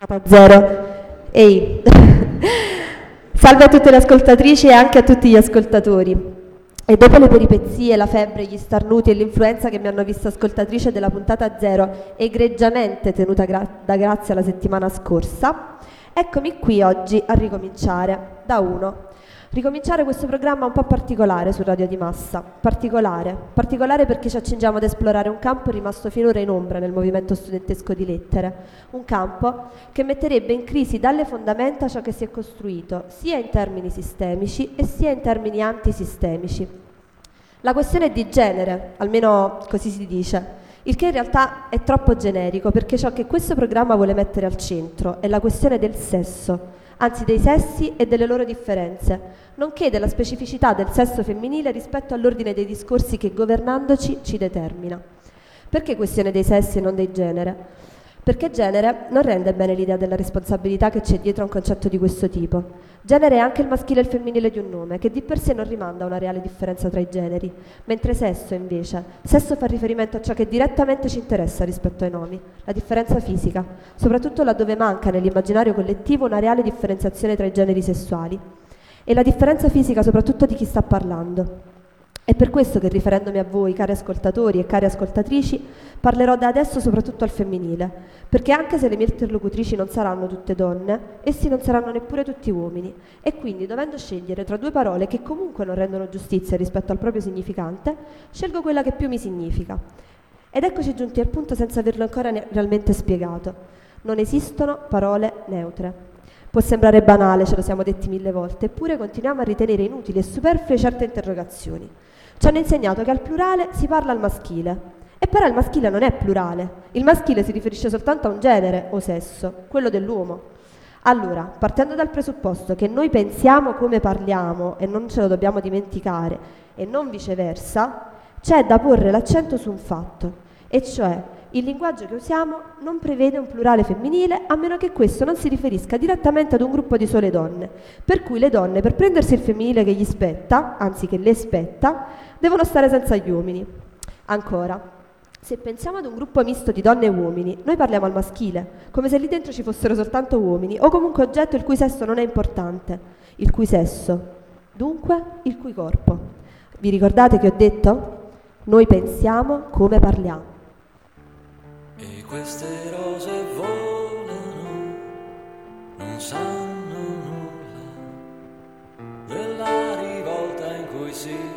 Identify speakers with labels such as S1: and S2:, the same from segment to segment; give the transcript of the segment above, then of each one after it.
S1: Zero. Ehi, salve a tutte le ascoltatrici e anche a tutti gli ascoltatori. E dopo le peripezie, la febbre, gli starnuti e l'influenza che mi hanno visto ascoltatrice della puntata 0, egregiamente tenuta da Grazia la settimana scorsa, eccomi qui oggi a ricominciare, da uno. Ricominciare questo programma un po' particolare su Radio di Massa. Particolare perché ci accingiamo ad esplorare un campo rimasto finora in ombra nel movimento studentesco di lettere. Un campo che metterebbe in crisi dalle fondamenta ciò che si è costruito, sia in termini sistemici e sia in termini antisistemici. La questione è di genere, almeno così si dice, il che in realtà è troppo generico perché ciò che questo programma vuole mettere al centro è la questione del sesso, anzi dei sessi e delle loro differenze, nonché della specificità del sesso femminile rispetto all'ordine dei discorsi che governandoci ci determina. Perché questione dei sessi e non dei genere? Perché genere non rende bene l'idea della responsabilità che c'è dietro a un concetto di questo tipo. Genere è anche il maschile e il femminile di un nome, che di per sé non rimanda a una reale differenza tra i generi, mentre sesso invece, sesso fa riferimento a ciò che direttamente ci interessa rispetto ai nomi, la differenza fisica, soprattutto laddove manca nell'immaginario collettivo una reale differenziazione tra i generi sessuali, e la differenza fisica soprattutto di chi sta parlando. È per questo che, riferendomi a voi, cari ascoltatori e cari ascoltatrici, parlerò da adesso soprattutto al femminile, perché anche se le mie interlocutrici non saranno tutte donne, essi non saranno neppure tutti uomini, e quindi, dovendo scegliere tra due parole che comunque non rendono giustizia rispetto al proprio significante, scelgo quella che più mi significa. Ed eccoci giunti al punto senza averlo ancora realmente spiegato. Non esistono parole neutre. Può sembrare banale, ce lo siamo detti 1000 volte, eppure continuiamo a ritenere inutili e superflue certe interrogazioni. Ci hanno insegnato che al plurale si parla al maschile, e però il maschile non è plurale. Il maschile si riferisce soltanto a un genere o sesso, quello dell'uomo. Allora, partendo dal presupposto che noi pensiamo come parliamo e non ce lo dobbiamo dimenticare, e non viceversa, c'è da porre l'accento su un fatto, e cioè il linguaggio che usiamo non prevede un plurale femminile a meno che questo non si riferisca direttamente ad un gruppo di sole donne, per cui le donne, per prendersi il femminile che gli spetta, anzi che le spetta, devono stare senza gli uomini. Ancora, se pensiamo ad un gruppo misto di donne e uomini, noi parliamo al maschile, come se lì dentro ci fossero soltanto uomini, o comunque oggetto il cui sesso non è importante, il cui sesso, dunque il cui corpo. Vi ricordate che ho detto? Noi pensiamo come parliamo.
S2: E queste rose volano, non sanno nulla della rivolta in cui si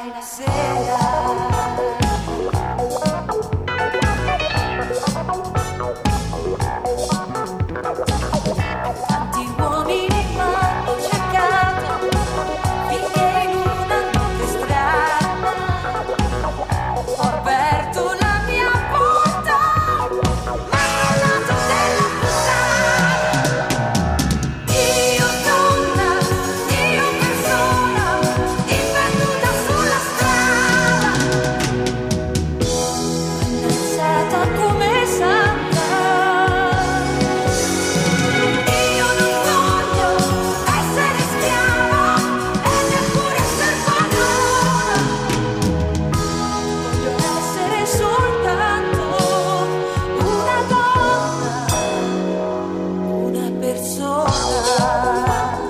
S3: fai la sera. Tanti uomini m'hanno cercato finché in una notte strana ho aperto la mia porta, ma non lato della puttana. Io donna, io persona, imperduta sulla strada, ammazzata come santa. Io non voglio essere schiava e neppure essere padrona. Voglio essere soltanto una donna, una persona.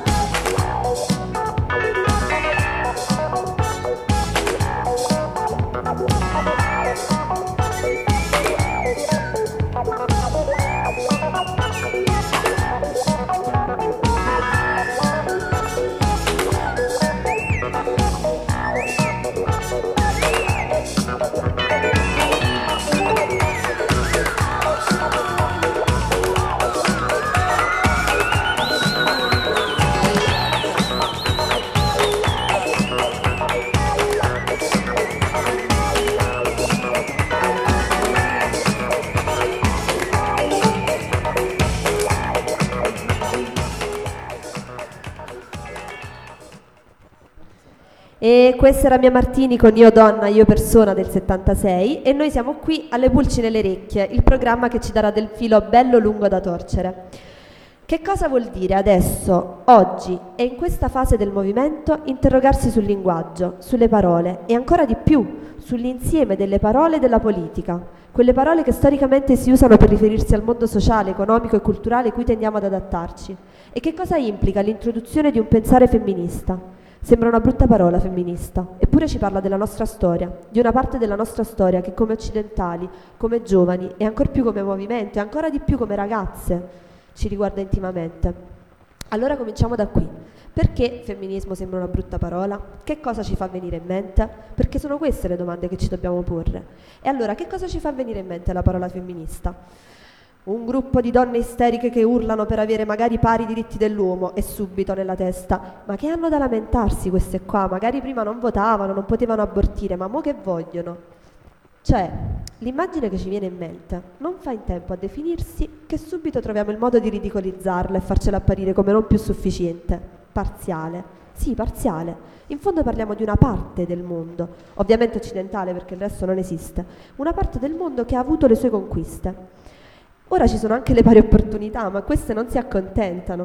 S1: E questa era Mia Martini con Io donna, io persona del 76 e noi siamo qui alle Pulci nelle orecchie, il programma che ci darà del filo bello lungo da torcere. Che cosa vuol dire adesso, oggi e in questa fase del movimento interrogarsi sul linguaggio, sulle parole e ancora di più sull'insieme delle parole della politica, quelle parole che storicamente si usano per riferirsi al mondo sociale, economico e culturale cui tendiamo ad adattarci? E che cosa implica l'introduzione di un pensare femminista? Sembra una brutta parola femminista, eppure ci parla della nostra storia, di una parte della nostra storia che come occidentali, come giovani e ancor più come movimento e ancora di più come ragazze ci riguarda intimamente. Allora cominciamo da qui. Perché femminismo sembra una brutta parola? Che cosa ci fa venire in mente? Perché sono queste le domande che ci dobbiamo porre. E allora che cosa ci fa venire in mente la parola femminista? Un gruppo di donne isteriche che urlano per avere magari pari diritti dell'uomo e subito nella testa, ma che hanno da lamentarsi queste qua? Magari prima non votavano, non potevano abortire, ma mo che vogliono? Cioè, l'immagine che ci viene in mente non fa in tempo a definirsi che subito troviamo il modo di ridicolizzarla e farcela apparire come non più sufficiente, parziale. Sì, parziale. In fondo parliamo di una parte del mondo, ovviamente occidentale perché il resto non esiste, una parte del mondo che ha avuto le sue conquiste. Ora ci sono anche le pari opportunità, ma queste non si accontentano.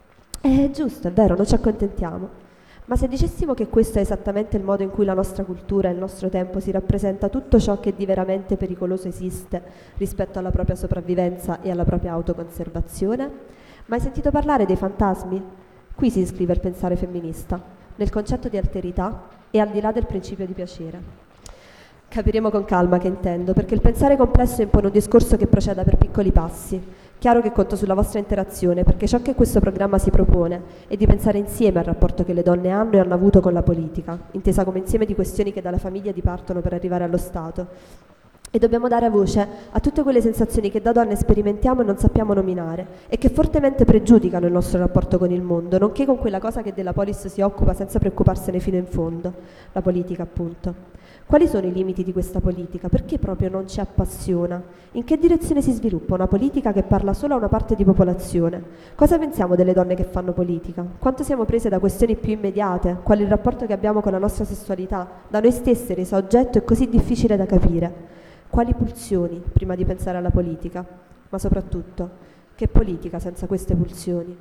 S1: È giusto, è vero, non ci accontentiamo. Ma se dicessimo che questo è esattamente il modo in cui la nostra cultura e il nostro tempo si rappresenta tutto ciò che di veramente pericoloso esiste rispetto alla propria sopravvivenza e alla propria autoconservazione? Ma hai sentito parlare dei fantasmi? Qui si iscrive il pensare femminista, nel concetto di alterità e al di là del principio di piacere. Capiremo con calma che intendo, perché il pensare complesso impone un discorso che proceda per piccoli passi. Chiaro che conto sulla vostra interazione, perché ciò che questo programma si propone è di pensare insieme al rapporto che le donne hanno e hanno avuto con la politica, intesa come insieme di questioni che dalla famiglia dipartono per arrivare allo Stato. E dobbiamo dare voce a tutte quelle sensazioni che da donne sperimentiamo e non sappiamo nominare e che fortemente pregiudicano il nostro rapporto con il mondo, nonché con quella cosa che della polis si occupa senza preoccuparsene fino in fondo, la politica appunto. Quali sono i limiti di questa politica? Perché proprio non ci appassiona? In che direzione si sviluppa una politica che parla solo a una parte di popolazione? Cosa pensiamo delle donne che fanno politica? Quanto siamo prese da questioni più immediate, quali il rapporto che abbiamo con la nostra sessualità, da noi stesse resa oggetto e così difficile da capire? Quali pulsioni prima di pensare alla politica? Ma soprattutto, che politica senza queste pulsioni?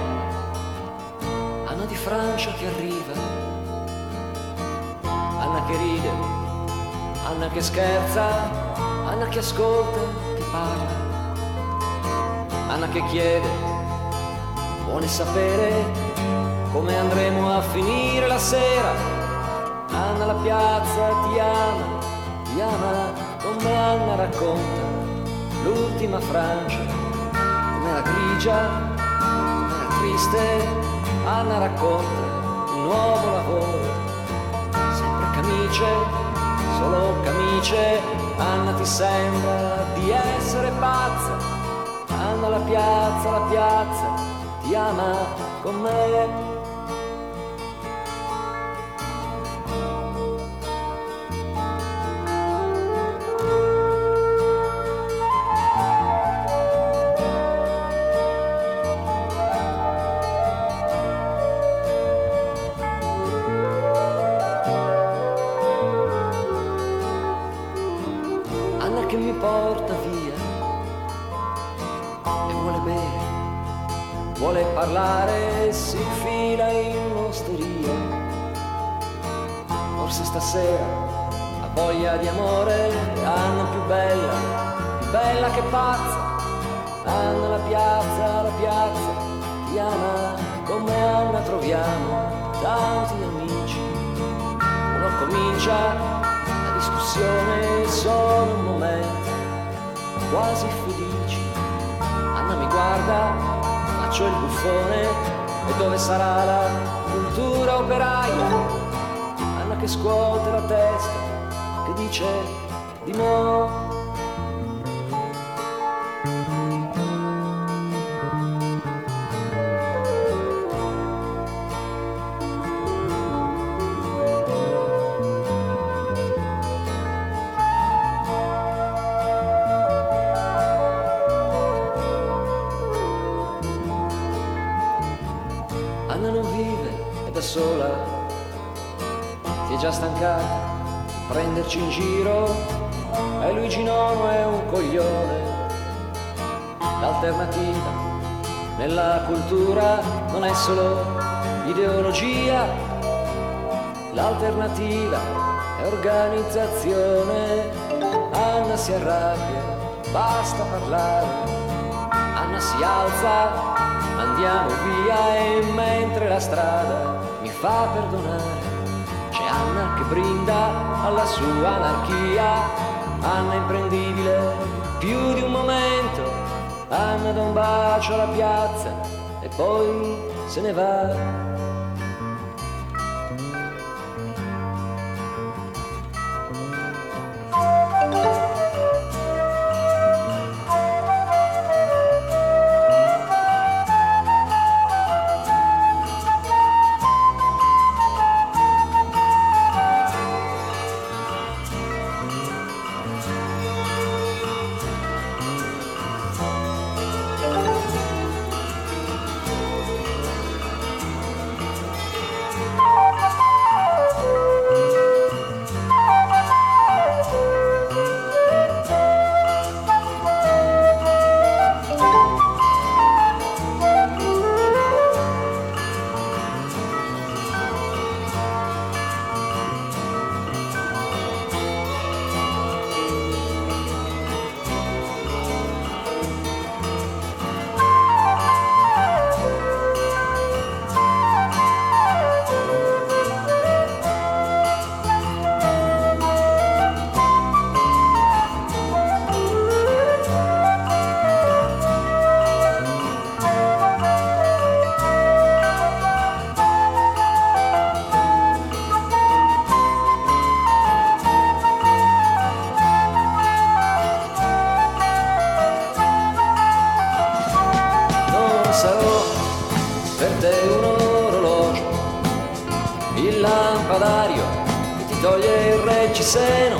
S2: Francia che arriva alla che ride, Anna che scherza, Anna che ascolta, che parla, Anna che chiede, vuole sapere come andremo a finire la sera. Anna la piazza ti ama come Anna racconta l'ultima Francia, com'era grigia, com'era triste. Anna racconta il nuovo lavoro, sempre camicie, solo camicie. Anna ti sembra di essere pazza, Anna la piazza ti ama con me. Che mi porta via e vuole bere, vuole parlare, si infila in un'osteria. Forse stasera ha voglia di amore, Anna più bella che pazza. Anna la piazza ti ama come Anna, troviamo tanti amici. Uno comincia discussione, sono un momento quasi felici. Anna mi guarda, faccio il buffone, e dove sarà la cultura operaia? Anna che scuote la testa, che dice di no. Anna non vive, è da sola, si è già stancata di prenderci in giro, e Luigi Nono è un coglione. L'alternativa nella cultura non è solo ideologia, l'alternativa è organizzazione. Anna si arrabbia, basta parlare, Anna si alza, andiamo via, e mentre la strada mi fa perdonare, c'è Anna che brinda alla sua anarchia. Anna imprendibile più di un momento, Anna dà un bacio alla piazza e poi se ne va. Sarò per te un orologio, il lampadario che ti toglie il reggiseno.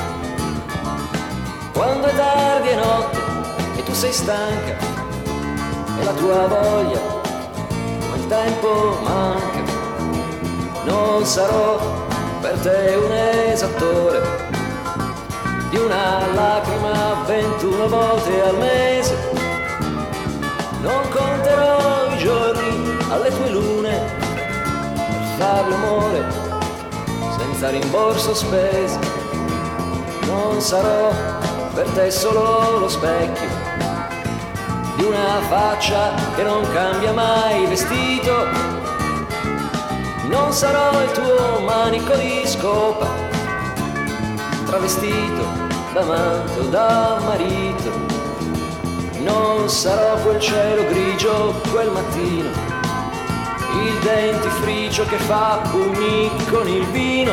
S2: Quando è tardi e notte e tu sei stanca e la tua voglia come il tempo manca. Non sarò per te un esattore di una lacrima 21 volte al mese. Non conterò i giorni alle tue lune per fare l'amore senza rimborso spese. Non sarò per te solo lo specchio di una faccia che non cambia mai vestito. Non sarò il tuo manico di scopa, travestito da manto, da marito. Non sarò quel cielo grigio quel mattino, il dentifricio che fa pugni con il vino.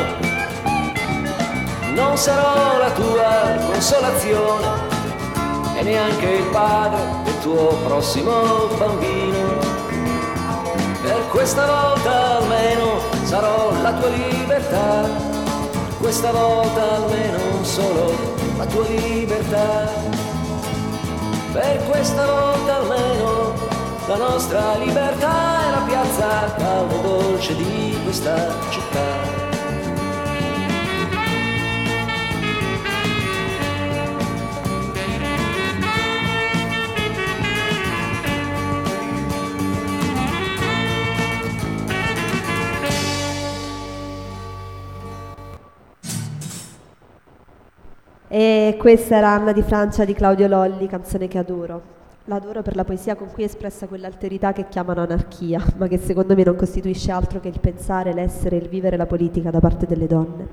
S2: Non sarò la tua consolazione e neanche il padre del tuo prossimo bambino. Per questa volta almeno sarò la tua libertà, questa volta almeno solo la tua libertà. Per questa volta almeno la nostra libertà è la piazza calda e dolce di questa città.
S1: E questa era Anna di Francia di Claudio Lolli, canzone che adoro. L'adoro per la poesia con cui è espressa quell'alterità che chiamano anarchia, ma che secondo me non costituisce altro che il pensare, l'essere e il vivere la politica da parte delle donne.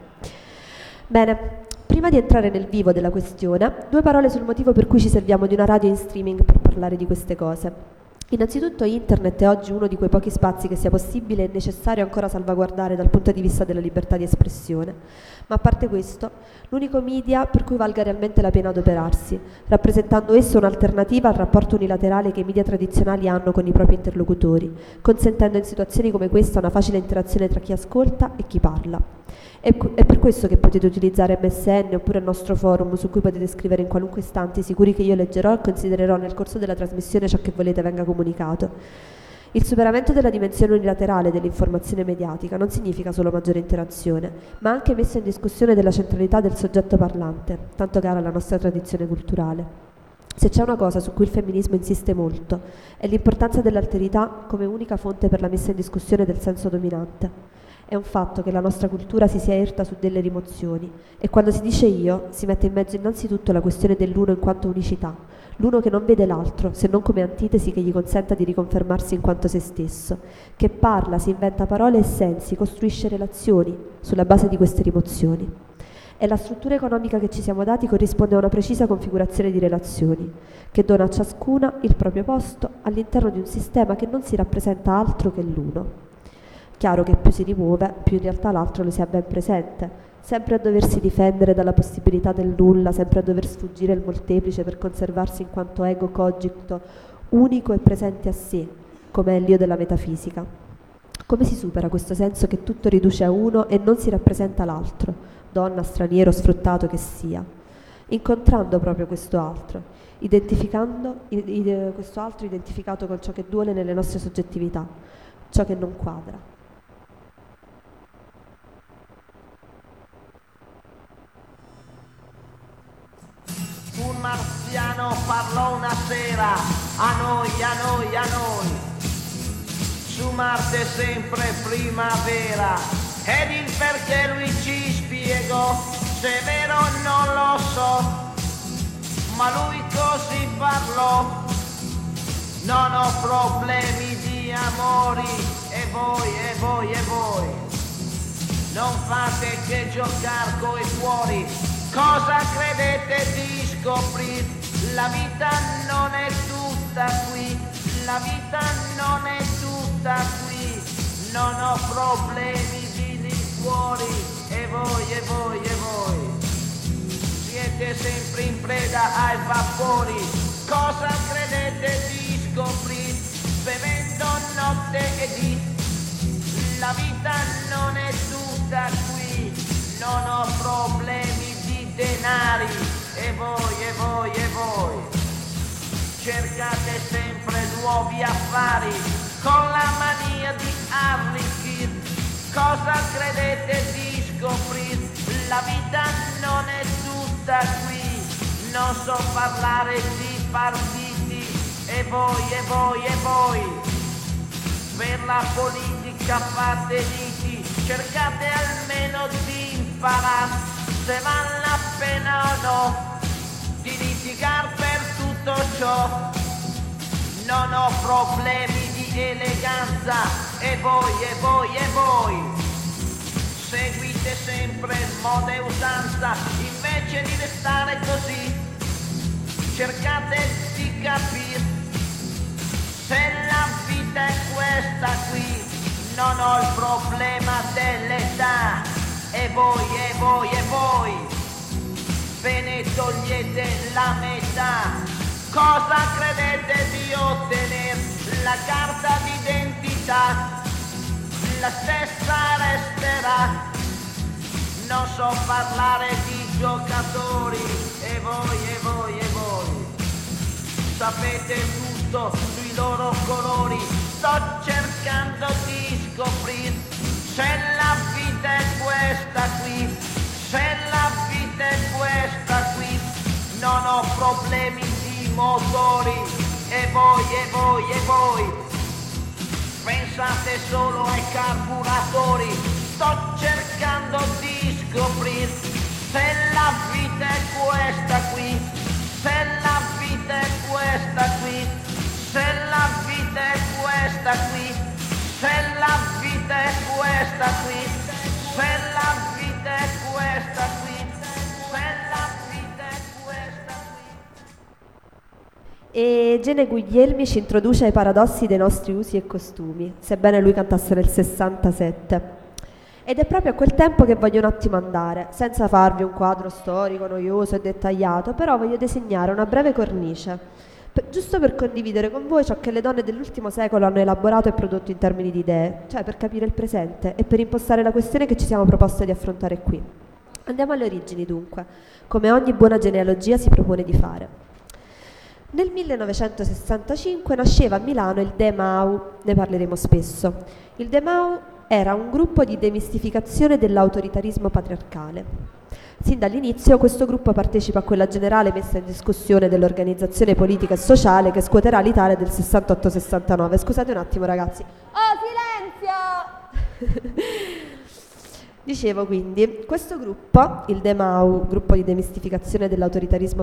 S1: Bene, prima di entrare nel vivo della questione, 2 parole sul motivo per cui ci serviamo di una radio in streaming per parlare di queste cose. Innanzitutto Internet è oggi uno di quei pochi spazi che sia possibile e necessario ancora salvaguardare dal punto di vista della libertà di espressione, ma a parte questo, l'unico media per cui valga realmente la pena adoperarsi, rappresentando esso un'alternativa al rapporto unilaterale che i media tradizionali hanno con i propri interlocutori, consentendo in situazioni come questa una facile interazione tra chi ascolta e chi parla. È per questo che potete utilizzare MSN oppure il nostro forum su cui potete scrivere in qualunque istante, sicuri che io leggerò e considererò nel corso della trasmissione ciò che volete venga comunicato. Il superamento della dimensione unilaterale dell'informazione mediatica non significa solo maggiore interazione, ma anche messa in discussione della centralità del soggetto parlante, tanto cara alla nostra tradizione culturale. Se c'è una cosa su cui il femminismo insiste molto, è l'importanza dell'alterità come unica fonte per la messa in discussione del senso dominante. È un fatto che la nostra cultura si sia erta su delle rimozioni e quando si dice io si mette in mezzo innanzitutto la questione dell'uno in quanto unicità, l'uno che non vede l'altro se non come antitesi che gli consenta di riconfermarsi in quanto se stesso, che parla, si inventa parole e sensi, costruisce relazioni sulla base di queste rimozioni. E la struttura economica che ci siamo dati corrisponde a una precisa configurazione di relazioni, che dona a ciascuna il proprio posto all'interno di un sistema che non si rappresenta altro che l'uno. Chiaro che più si rimuove, più in realtà l'altro lo si ha ben presente, sempre a doversi difendere dalla possibilità del nulla, sempre a dover sfuggire il molteplice per conservarsi in quanto ego cogito, unico e presente a sé, come è l'io della metafisica. Come si supera questo senso che tutto riduce a uno e non si rappresenta l'altro, donna, straniero, sfruttato che sia? Incontrando proprio questo altro, questo altro identificato con ciò che duole nelle nostre soggettività, ciò che non quadra.
S4: Un marziano parlò una sera a noi. Su Marte sempre primavera ed il perché lui ci spiegò, se è vero non lo so, ma lui così parlò. Non ho problemi di amori e voi non fate che giocare coi cuori. Cosa credete di scoprire? La vita non è tutta qui, la vita non è tutta qui. Non ho problemi di liquori e voi siete sempre in preda ai vapori. Cosa credete di scoprire? Bevendo notte e dì. La vita non è tutta qui, non ho problemi di denari e voi cercate sempre nuovi affari con la mania di arricchire. Cosa credete di scoprire? La vita non è tutta qui, non so parlare di partiti e voi per la politica fate liti. cercate almeno di imparare se vale la pena o no di litigare per tutto ciò. Non ho problemi di eleganza e voi seguite sempre moda e usanza invece di restare così. Cercate di capire se la vita è questa qui. Non ho il problema dell'età e voi ve ne togliete la metà. Cosa credete di ottenere? La carta d'identità la stessa resterà. Non so parlare di giocatori e voi sapete tutto sui loro colori. Sto cercando di scoprire se la vita è questa qui, se la vita è questa qui. Non ho problemi di motori e voi pensate solo ai carburatori. Sto cercando di scoprire se la vita è questa qui, se la vita è questa qui, se la vita è questa qui, se la vita è questa qui, se la vita è questa qui, se la vita è questa qui.
S1: E Gene Guglielmi ci introduce ai paradossi dei nostri usi e costumi, sebbene lui cantasse nel 67. Ed è proprio a quel tempo che voglio un attimo andare, senza farvi un quadro storico, noioso e dettagliato, però voglio disegnare una breve cornice, giusto per condividere con voi ciò che le donne dell'ultimo secolo hanno elaborato e prodotto in termini di idee, cioè per capire il presente e per impostare la questione che ci siamo proposte di affrontare qui. Andiamo alle origini dunque, come ogni buona genealogia si propone di fare. Nel 1965 nasceva a Milano il DEMAU, ne parleremo spesso. Il DEMAU era un gruppo di demistificazione dell'autoritarismo patriarcale. Sin dall'inizio questo gruppo partecipa a quella generale messa in discussione dell'organizzazione politica e sociale che scuoterà l'Italia del 68-69. Scusate un attimo ragazzi. Oh, silenzio! Dicevo quindi, questo gruppo, il DEMAU, gruppo di demistificazione dell'autoritarismo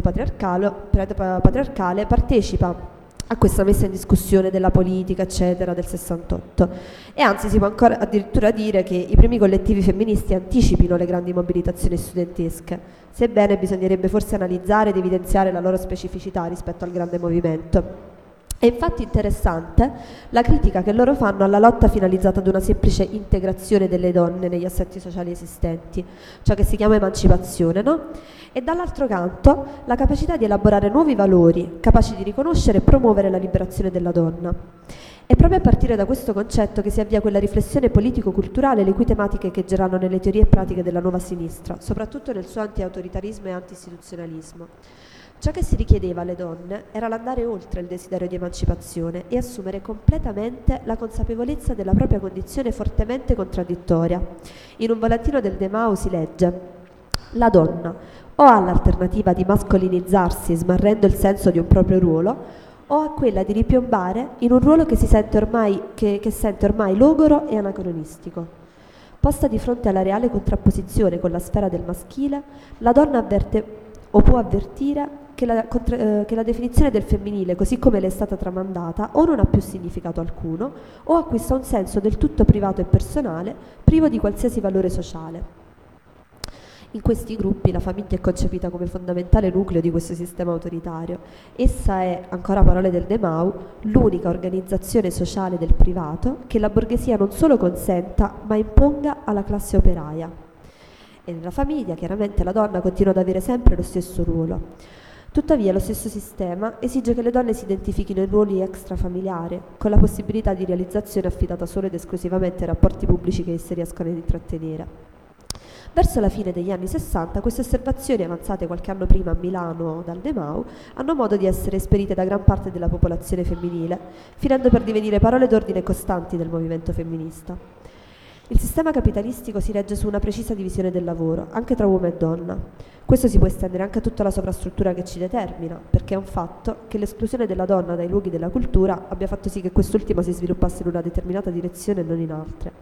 S1: patriarcale, partecipa a questa messa in discussione della politica, eccetera, del 68. E anzi si può ancora addirittura dire che i primi collettivi femministi anticipino le grandi mobilitazioni studentesche, sebbene bisognerebbe forse analizzare ed evidenziare la loro specificità rispetto al grande movimento. È infatti interessante la critica che loro fanno alla lotta finalizzata ad una semplice integrazione delle donne negli assetti sociali esistenti, ciò che si chiama emancipazione, no? E dall'altro canto la capacità di elaborare nuovi valori, capaci di riconoscere e promuovere la liberazione della donna. È proprio a partire da questo concetto che si avvia quella riflessione politico-culturale le cui tematiche echeggeranno nelle teorie e pratiche della nuova sinistra, soprattutto nel suo anti-autoritarismo e anti-istituzionalismo. Ciò che si richiedeva alle donne era l'andare oltre il desiderio di emancipazione e assumere completamente la consapevolezza della propria condizione fortemente contraddittoria. In un volantino del DEMAU si legge: la donna o ha l'alternativa di mascolinizzarsi smarrendo il senso di un proprio ruolo, o ha quella di ripiombare in un ruolo che sente ormai logoro e anacronistico. Posta di fronte alla reale contrapposizione con la sfera del maschile, la donna avverte o può avvertire che la definizione del femminile, così come le è stata tramandata, o non ha più significato alcuno, o acquista un senso del tutto privato e personale, privo di qualsiasi valore sociale. In questi gruppi la famiglia è concepita come fondamentale nucleo di questo sistema autoritario. Essa è, ancora parole del DEMAU, l'unica organizzazione sociale del privato che la borghesia non solo consenta, ma imponga alla classe operaia. E nella famiglia, chiaramente, la donna continua ad avere sempre lo stesso ruolo. Tuttavia, lo stesso sistema esige che le donne si identifichino in ruoli extrafamiliari, con la possibilità di realizzazione affidata solo ed esclusivamente ai rapporti pubblici che esse riescono ad intrattenere. Verso la fine degli anni 60, queste osservazioni, avanzate qualche anno prima a Milano dal DEMAU, hanno modo di essere esperite da gran parte della popolazione femminile, finendo per divenire parole d'ordine costanti del movimento femminista. Il sistema capitalistico si regge su una precisa divisione del lavoro, anche tra uomo e donna. Questo si può estendere anche a tutta la sovrastruttura che ci determina, perché è un fatto che l'esclusione della donna dai luoghi della cultura abbia fatto sì che quest'ultima si sviluppasse in una determinata direzione e non in altre.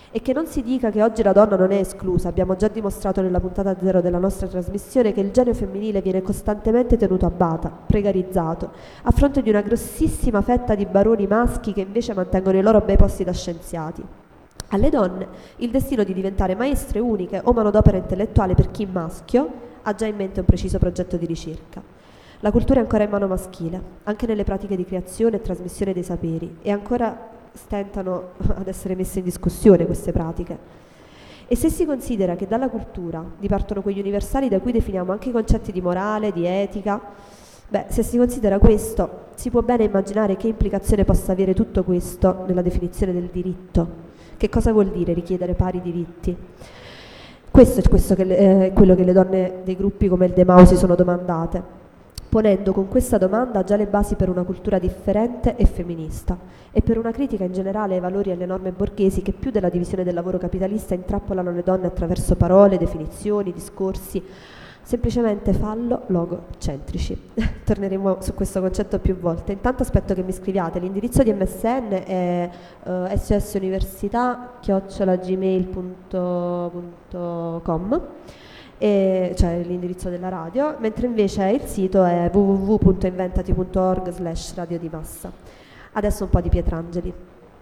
S1: E che non si dica che oggi la donna non è esclusa. Abbiamo già dimostrato nella puntata 0 della nostra trasmissione che il genio femminile viene costantemente tenuto a bada, precarizzato, a fronte di una grossissima fetta di baroni maschi che invece mantengono i loro bei posti da scienziati. Alle donne il destino di diventare maestre uniche o manodopera intellettuale per chi maschio ha già in mente un preciso progetto di ricerca. La cultura è ancora in mano maschile, anche nelle pratiche di creazione e trasmissione dei saperi, e ancora stentano ad essere messe in discussione queste pratiche. E se si considera che dalla cultura dipartono quegli universali da cui definiamo anche i concetti di morale, di etica, se si considera questo, si può bene immaginare che implicazione possa avere tutto questo nella definizione del diritto. Che cosa vuol dire richiedere pari diritti? Questo è quello che le donne dei gruppi come il Demao si sono domandate, ponendo con questa domanda già le basi per una cultura differente e femminista e per una critica in generale ai valori e alle norme borghesi che più della divisione del lavoro capitalista intrappolano le donne attraverso parole, definizioni, discorsi, semplicemente fallo-logocentrici. Torneremo su questo concetto più volte. Intanto aspetto che mi scriviate. L'indirizzo di MSN è ssuniversità@gmail.com, cioè l'indirizzo della radio, mentre invece il sito è www.inventati.org/radio di massa. Adesso un po' di Pietrangeli.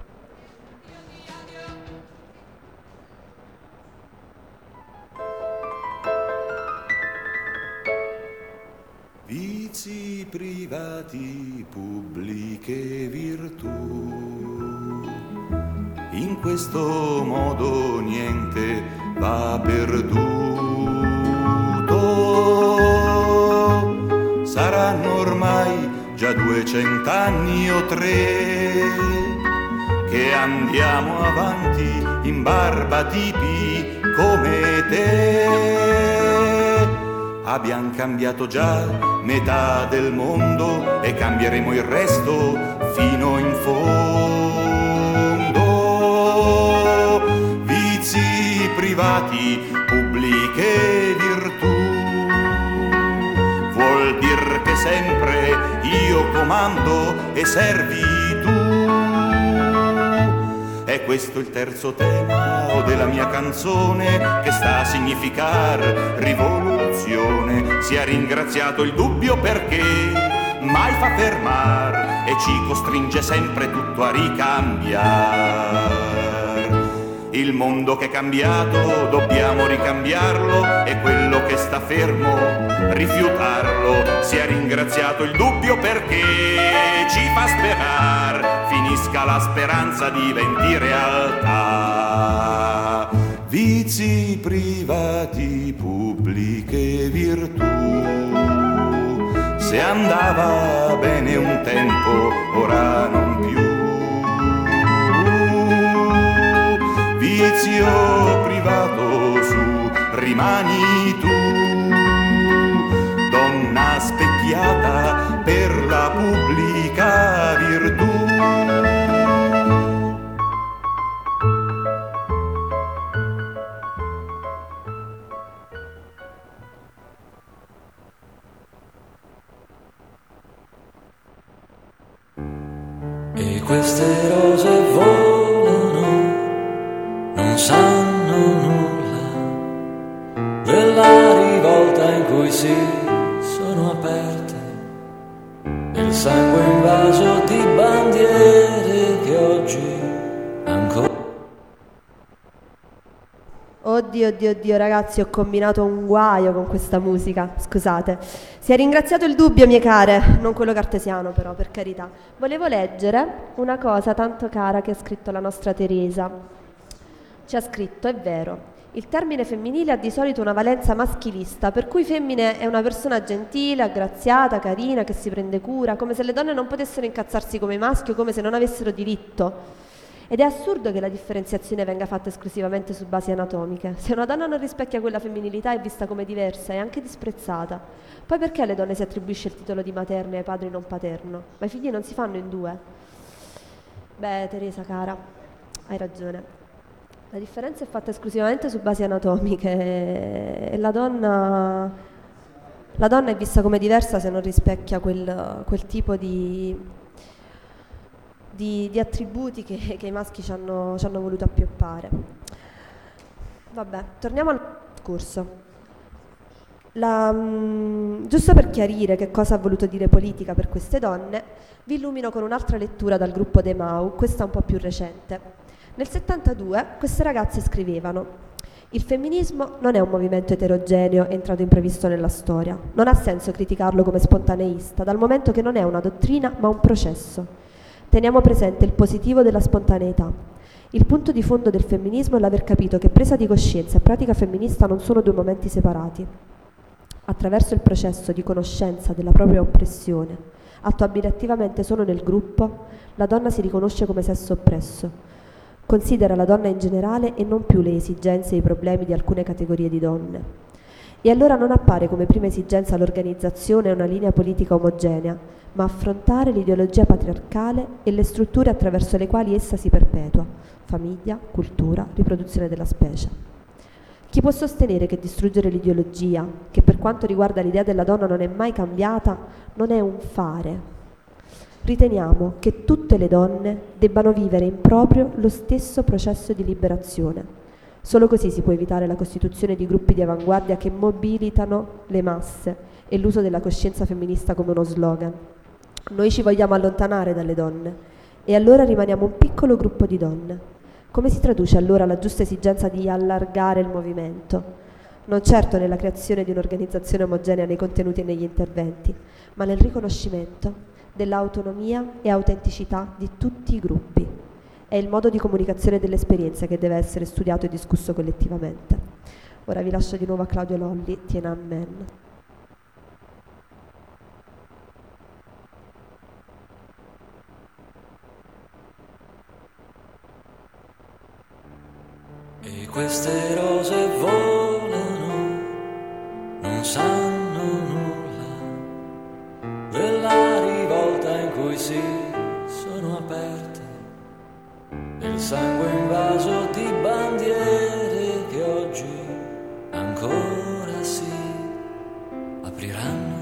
S5: Vizi privati, pubbliche virtù. In questo modo niente va perduto. Saranno ormai già 200 anni o 3 che andiamo avanti in barba tipi come te. Abbiamo cambiato già metà del mondo e cambieremo il resto fino in fondo. Vizi privati, pubbliche virtù. Vuol dire che sempre io comando e servi tu. È questo il terzo tema della mia canzone, che sta a significare rivoluzione. Sia ringraziato il dubbio perché mai fa fermar e ci costringe sempre tutto a ricambiare. Il mondo che è cambiato dobbiamo ricambiarlo e quello che sta fermo rifiutarlo. Sia ringraziato il dubbio perché ci fa sperare, finisca la speranza, diventi realtà. Vizi privati, pubbliche virtù. Se andava bene un tempo, ora non più. Vizio privato, su, rimani tu, donna specchiata per la pubblica virtù.
S2: E queste rose volano, non sanno nulla della rivolta in cui si sono aperte, il sangue invaso di bandiere che oggi ancora.
S1: Oddio ragazzi, ho combinato un guaio con questa musica, scusate. Si è ringraziato il dubbio, mie care, non quello cartesiano però, per carità. Volevo leggere una cosa tanto cara che ha scritto la nostra Teresa. Ci ha scritto: è vero, il termine femminile ha di solito una valenza maschilista, per cui femmine è una persona gentile, aggraziata, carina, che si prende cura, come se le donne non potessero incazzarsi come i maschi o come se non avessero diritto. Ed è assurdo che la differenziazione venga fatta esclusivamente su basi anatomiche. Se una donna non rispecchia quella femminilità è vista come diversa e anche disprezzata. Poi perché alle donne si attribuisce il titolo di materna e ai padri non paterno? Ma i figli non si fanno in due. Beh, Teresa cara, hai ragione. La differenza è fatta esclusivamente su basi anatomiche e la donna è vista come diversa se non rispecchia quel tipo di attributi che i maschi ci hanno voluto appioppare. Vabbè, torniamo al discorso. Giusto per chiarire che cosa ha voluto dire politica per queste donne, vi illumino con un'altra lettura dal gruppo De Mau, questa un po' più recente. Nel 72 queste ragazze scrivevano: il femminismo non è un movimento eterogeneo entrato imprevisto nella storia. Non ha senso criticarlo come spontaneista, dal momento che non è una dottrina ma un processo. Teniamo presente il positivo della spontaneità. Il punto di fondo del femminismo è l'aver capito che presa di coscienza e pratica femminista non sono due momenti separati. Attraverso il processo di conoscenza della propria oppressione, attuabile attivamente solo nel gruppo, la donna si riconosce come sesso oppresso. Considera la donna in generale e non più le esigenze e i problemi di alcune categorie di donne. E allora non appare come prima esigenza l'organizzazione e una linea politica omogenea, ma affrontare l'ideologia patriarcale e le strutture attraverso le quali essa si perpetua: famiglia, cultura, riproduzione della specie. Chi può sostenere che distruggere l'ideologia, che per quanto riguarda l'idea della donna non è mai cambiata, non è un fare? Riteniamo che tutte le donne debbano vivere in proprio lo stesso processo di liberazione. Solo così si può evitare la costituzione di gruppi di avanguardia che mobilitano le masse e l'uso della coscienza femminista come uno slogan. Noi ci vogliamo allontanare dalle donne e allora rimaniamo un piccolo gruppo di donne. Come si traduce allora la giusta esigenza di allargare il movimento? Non certo nella creazione di un'organizzazione omogenea nei contenuti e negli interventi, ma nel riconoscimento dell'autonomia e autenticità di tutti i gruppi. È il modo di comunicazione dell'esperienza che deve essere studiato e discusso collettivamente. Ora vi lascio di nuovo a Claudio Lolli, Tiananmen.
S2: E queste rose volano, non sanno nulla della rivolta in cui si sono aperte, del sangue invaso di bandiere che oggi ancora si apriranno.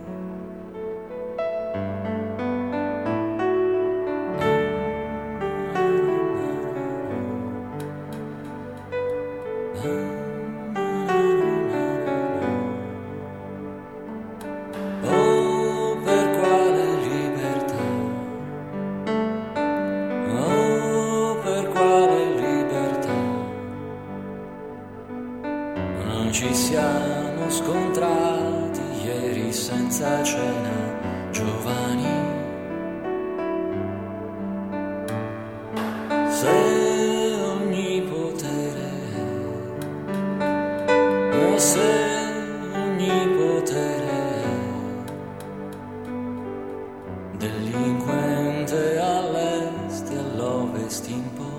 S2: Ci siamo scontrati ieri senza cena, giovani. Se ogni potere, delinquente all'est e all'ovest impotente.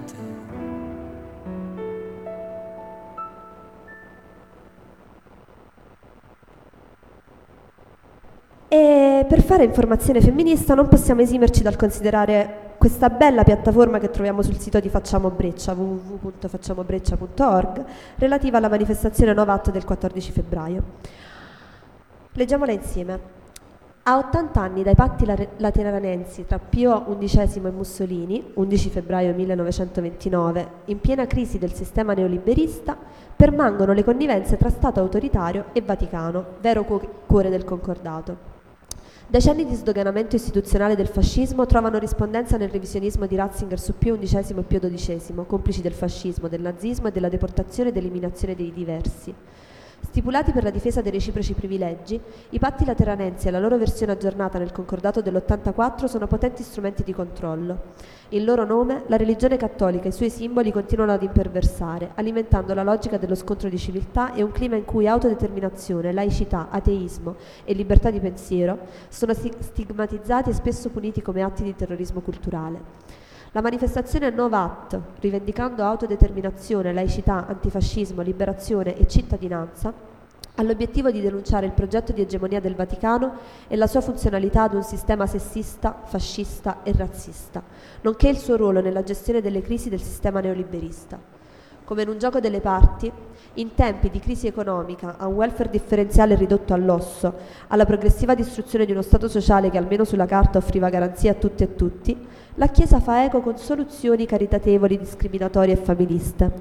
S1: E per fare informazione femminista non possiamo esimerci dal considerare questa bella piattaforma che troviamo sul sito di Facciamo Breccia, www.facciamobreccia.org, relativa alla manifestazione Novat del 14 febbraio. Leggiamola insieme. A 80 anni dai patti lateranensi tra Pio XI e Mussolini, 11 febbraio 1929, in piena crisi del sistema neoliberista, permangono le connivenze tra Stato autoritario e Vaticano, vero cuore del concordato. Decenni di sdoganamento istituzionale del fascismo trovano rispondenza nel revisionismo di Ratzinger su Pio XI e Pio XII, complici del fascismo, del nazismo e della deportazione ed eliminazione dei diversi. Stipulati per la difesa dei reciproci privilegi, i patti lateranensi e la loro versione aggiornata nel concordato dell'84 sono potenti strumenti di controllo. In loro nome, la religione cattolica e i suoi simboli continuano ad imperversare, alimentando la logica dello scontro di civiltà e un clima in cui autodeterminazione, laicità, ateismo e libertà di pensiero sono stigmatizzati e spesso puniti come atti di terrorismo culturale. La manifestazione Novat, rivendicando autodeterminazione, laicità, antifascismo, liberazione e cittadinanza, ha l'obiettivo di denunciare il progetto di egemonia del Vaticano e la sua funzionalità ad un sistema sessista, fascista e razzista, nonché il suo ruolo nella gestione delle crisi del sistema neoliberista. Come in un gioco delle parti, in tempi di crisi economica, a un welfare differenziale ridotto all'osso, alla progressiva distruzione di uno Stato sociale che almeno sulla carta offriva garanzie a tutti e tutti, la Chiesa fa eco con soluzioni caritatevoli, discriminatorie e familiste.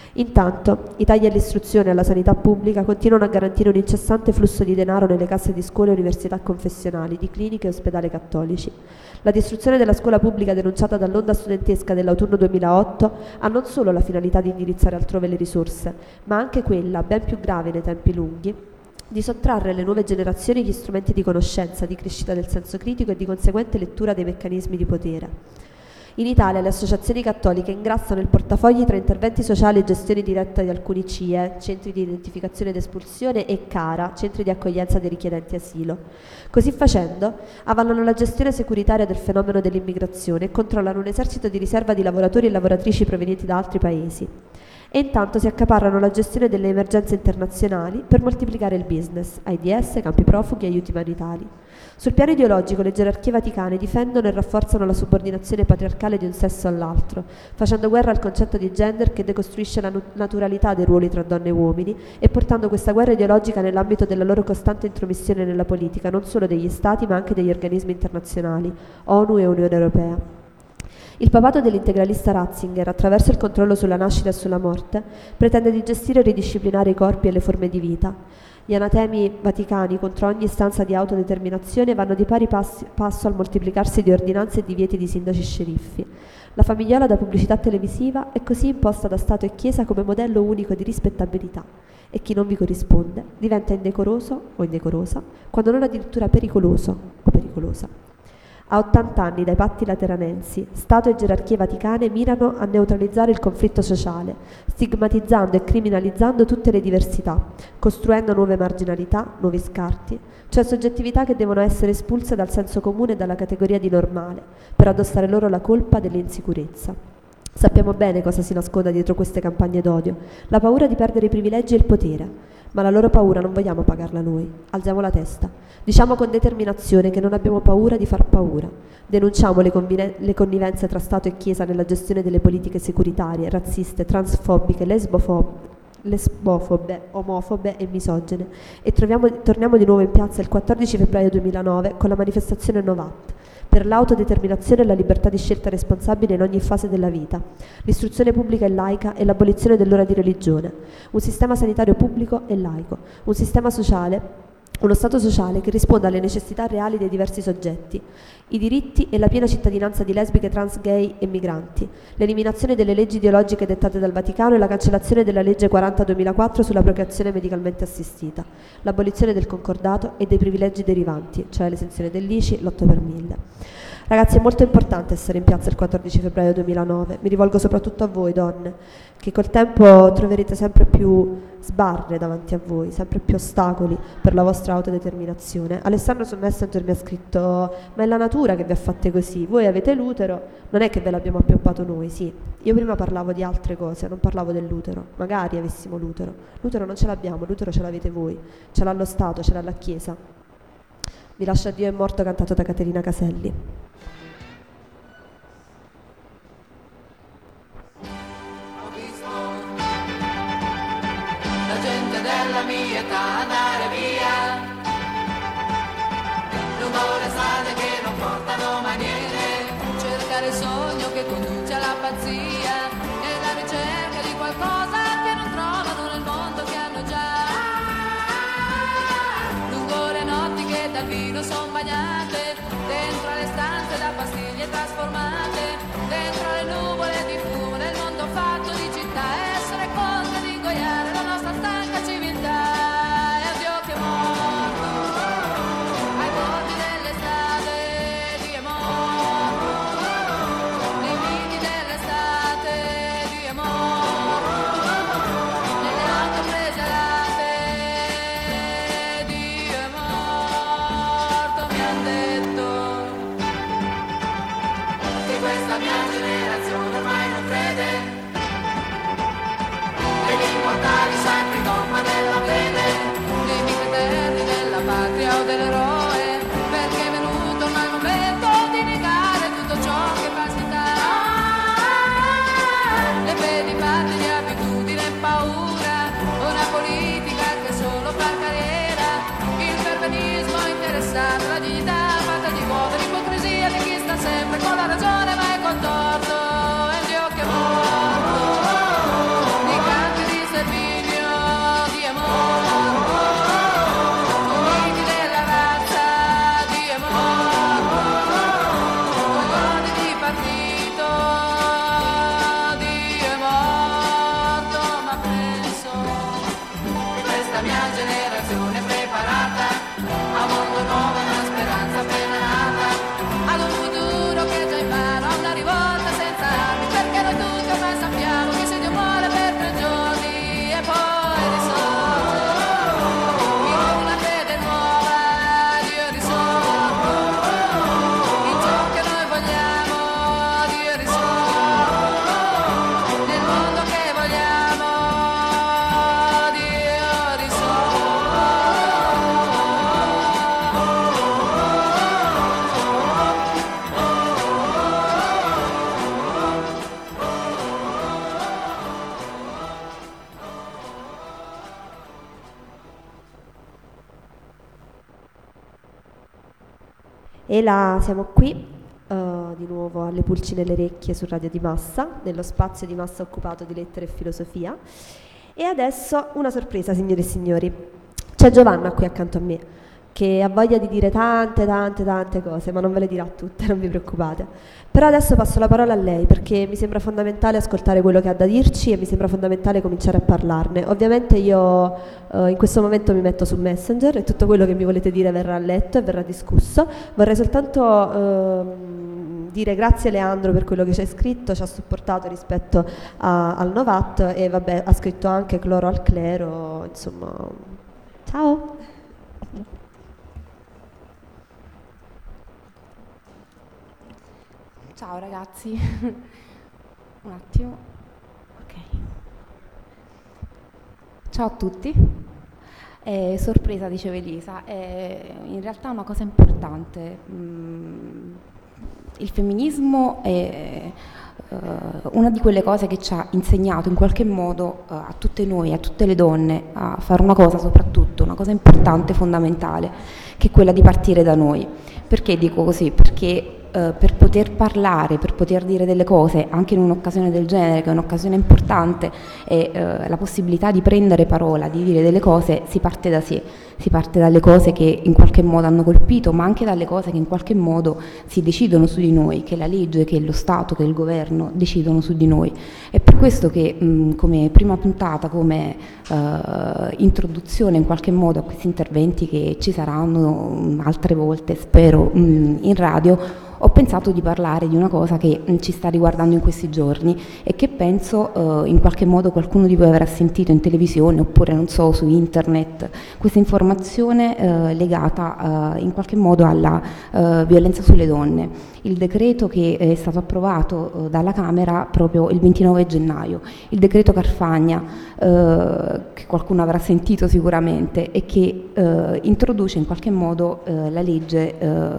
S1: Intanto, i tagli all'istruzione e alla sanità pubblica continuano a garantire un incessante flusso di denaro nelle casse di scuole e università confessionali, di cliniche e ospedali cattolici. La distruzione della scuola pubblica denunciata dall'onda studentesca dell'autunno 2008 ha non solo la finalità di indirizzare altrove le risorse, ma anche quella, ben più grave nei tempi lunghi, di sottrarre alle nuove generazioni gli strumenti di conoscenza, di crescita del senso critico e di conseguente lettura dei meccanismi di potere. In Italia le associazioni cattoliche ingrassano il portafogli tra interventi sociali e gestione diretta di alcuni CIE, centri di identificazione ed espulsione, e CARA, centri di accoglienza dei richiedenti asilo. Così facendo, avallano la gestione securitaria del fenomeno dell'immigrazione e controllano un esercito di riserva di lavoratori e lavoratrici provenienti da altri paesi. E intanto si accaparrano la gestione delle emergenze internazionali per moltiplicare il business, AIDS, campi profughi e aiuti umanitari. Sul piano ideologico le gerarchie vaticane difendono e rafforzano la subordinazione patriarcale di un sesso all'altro, facendo guerra al concetto di gender che decostruisce la naturalità dei ruoli tra donne e uomini e portando questa guerra ideologica nell'ambito della loro costante intromissione nella politica, non solo degli Stati ma anche degli organismi internazionali, ONU e Unione Europea. Il papato dell'integralista Ratzinger, attraverso il controllo sulla nascita e sulla morte, pretende di gestire e ridisciplinare i corpi e le forme di vita. Gli anatemi vaticani contro ogni istanza di autodeterminazione vanno di pari passo al moltiplicarsi di ordinanze e divieti di sindaci sceriffi. La famigliola da pubblicità televisiva è così imposta da Stato e Chiesa come modello unico di rispettabilità e chi non vi corrisponde diventa indecoroso o indecorosa, quando non addirittura pericoloso o pericolosa. A 80 anni dai patti lateranensi, Stato e gerarchie vaticane mirano a neutralizzare il conflitto sociale, stigmatizzando e criminalizzando tutte le diversità, costruendo nuove marginalità, nuovi scarti, cioè soggettività che devono essere espulse dal senso comune e dalla categoria di normale, per addossare loro la colpa dell'insicurezza. Sappiamo bene cosa si nasconda dietro queste campagne d'odio, la paura di perdere i privilegi e il potere. Ma la loro paura non vogliamo pagarla noi. Alziamo la testa. Diciamo con determinazione che non abbiamo paura di far paura. Denunciamo le connivenze tra Stato e Chiesa nella gestione delle politiche securitarie, razziste, transfobiche, lesbofobe, omofobe e misogene. E torniamo di nuovo in piazza il 14 febbraio 2009 con la manifestazione Novat, per l'autodeterminazione e la libertà di scelta responsabile in ogni fase della vita, l'istruzione pubblica e laica e l'abolizione dell'ora di religione, un sistema sanitario pubblico e laico, un sistema sociale, uno Stato sociale che risponda alle necessità reali dei diversi soggetti, i diritti e la piena cittadinanza di lesbiche, trans, gay e migranti, l'eliminazione delle leggi ideologiche dettate dal Vaticano e la cancellazione della legge 40/2004 sulla procreazione medicalmente assistita, l'abolizione del concordato e dei privilegi derivanti, cioè l'esenzione dell'ICI, l'8 per 1000. Ragazzi, è molto importante essere in piazza il 14 febbraio 2009. Mi rivolgo soprattutto a voi, donne, che col tempo troverete sempre più sbarre davanti a voi, sempre più ostacoli per la vostra autodeterminazione. Alessandro su Messenger mi ha scritto: ma è la natura che vi ha fatte così, voi avete l'utero, non è che ve l'abbiamo appioppato noi. Sì, io prima parlavo di altre cose, non parlavo dell'utero, magari avessimo l'utero. L'utero non ce l'abbiamo, l'utero ce l'avete voi, ce l'ha lo Stato, ce l'ha la Chiesa. Vi lascio a Dio è morto, cantato da Caterina Caselli.
S3: Della mia età andare via, lungo le strade che non portano mai niente, cercare il sogno che conduce alla pazzia e la ricerca di qualcosa che non trovano nel mondo che hanno già, lungo le notti che dal vino son bagnate, dentro le stanze da pastiglie trasformate, dentro le nuvole di fumo nel mondo fatto di città, essere conte di ingoiare la nostra stanca civiltà. O dell'eroe, perché è venuto ormai il momento di negare tutto ciò che fa città, le fedi fatte di abitudine e paura, una politica che solo fa carriera, il perbenismo interessato alla dignità fatta di uomo, l'ipocrisia di chi sta sempre con la ragione ma è contorto, e Dio che è morto di la mia generazione è preparata a un mondo nuovo, una speranza appena nata, ad un futuro che già in mano, a una rivolta senza armi, perché noi tutti ormai sappiamo che se Dio muore per 3 giorni e poi risorge in una fede nuova, Dio risorge in ciò che noi vogliamo, Dio risorge nel mondo che vogliamo, Dio risorge.
S1: E là siamo qui, di nuovo alle pulci nelle orecchie su Radio di Massa, nello spazio di Massa occupato di lettere e filosofia. E adesso una sorpresa, signore e signori. C'è Giovanna qui accanto a me, che ha voglia di dire tante cose, ma non ve le dirà tutte, non vi preoccupate. Però adesso passo la parola a lei, perché mi sembra fondamentale ascoltare quello che ha da dirci e mi sembra fondamentale cominciare a parlarne. Ovviamente io in questo momento mi metto su Messenger e tutto quello che mi volete dire verrà letto e verrà discusso. Vorrei soltanto dire grazie a Leandro per quello che ci hai scritto, ci ha supportato rispetto al Novat e vabbè, ha scritto anche Cloro al Clero, insomma, ciao!
S6: Ciao ragazzi, un attimo, ok. Ciao a tutti, sorpresa diceva Elisa, in realtà è una cosa importante, il femminismo è una di quelle cose che ci ha insegnato in qualche modo a tutte noi, a tutte le donne, a fare una cosa soprattutto, una cosa importante, fondamentale, che è quella di partire da noi. Perché dico così? Perché per poter parlare, per poter dire delle cose, anche in un'occasione del genere, che è un'occasione importante, e la possibilità di prendere parola, di dire delle cose, si parte da sé, si parte dalle cose che in qualche modo hanno colpito, ma anche dalle cose che in qualche modo si decidono su di noi, che la legge, che lo Stato, che il governo decidono su di noi. È per questo che come prima puntata, come introduzione in qualche modo a questi interventi che ci saranno altre volte, spero, in radio, ho pensato di parlare di una cosa che ci sta riguardando in questi giorni e che penso in qualche modo qualcuno di voi avrà sentito in televisione oppure non so su internet, questa informazione legata in qualche modo alla violenza sulle donne. Il decreto che è stato approvato dalla Camera proprio il 29 gennaio, il decreto Carfagna, che qualcuno avrà sentito sicuramente e che introduce in qualche modo la legge,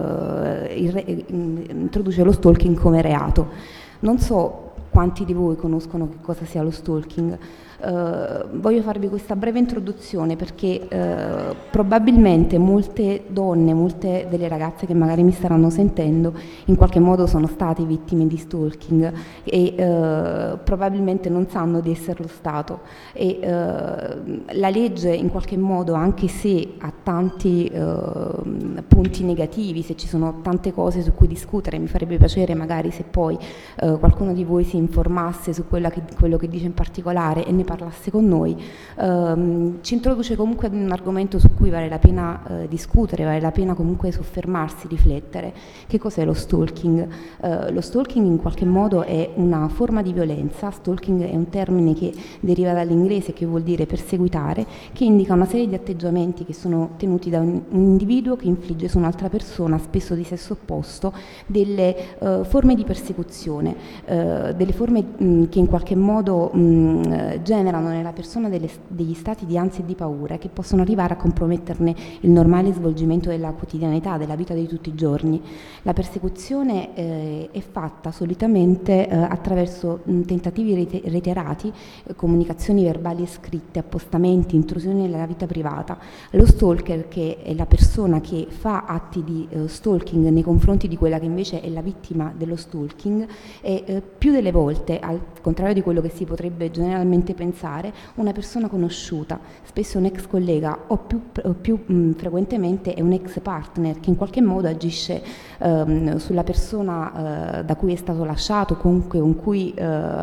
S6: introduce lo stalking come reato. Non so quanti di voi conoscono che cosa sia lo stalking. Voglio farvi questa breve introduzione perché probabilmente molte donne, molte delle ragazze che magari mi staranno sentendo in qualche modo sono state vittime di stalking e probabilmente non sanno di esserlo stato e la legge in qualche modo, anche se ha tanti punti negativi, se ci sono tante cose su cui discutere, mi farebbe piacere magari se poi qualcuno di voi si informasse su quello che dice in particolare e ne parlasse con noi, ci introduce comunque ad un argomento su cui vale la pena discutere, vale la pena comunque soffermarsi, riflettere. Che cos'è lo stalking? Lo stalking in qualche modo è una forma di violenza. Stalking è un termine che deriva dall'inglese, che vuol dire perseguitare, che indica una serie di atteggiamenti che sono tenuti da un individuo che infligge su un'altra persona, spesso di sesso opposto, delle forme di persecuzione, delle forme che in qualche modo generano nella persona degli stati di ansia e di paura che possono arrivare a comprometterne il normale svolgimento della quotidianità, della vita di tutti i giorni. La persecuzione è fatta solitamente attraverso tentativi reiterati, comunicazioni verbali e scritte, appostamenti, intrusioni nella vita privata. Lo stalker, che è la persona che fa atti di stalking nei confronti di quella che invece è la vittima dello stalking, è più delle volte, al contrario di quello che si potrebbe generalmente pensare, pensare, una persona conosciuta, spesso un ex collega o più frequentemente è un ex partner che in qualche modo agisce sulla persona da cui è stato lasciato, comunque con cui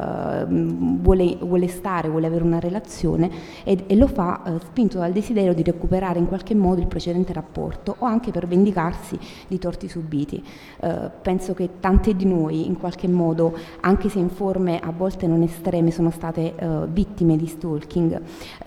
S6: vuole stare, vuole avere una relazione e lo fa spinto dal desiderio di recuperare in qualche modo il precedente rapporto o anche per vendicarsi di torti subiti. Penso che tante di noi in qualche modo, anche se in forme a volte non estreme, sono state vittime di stalking.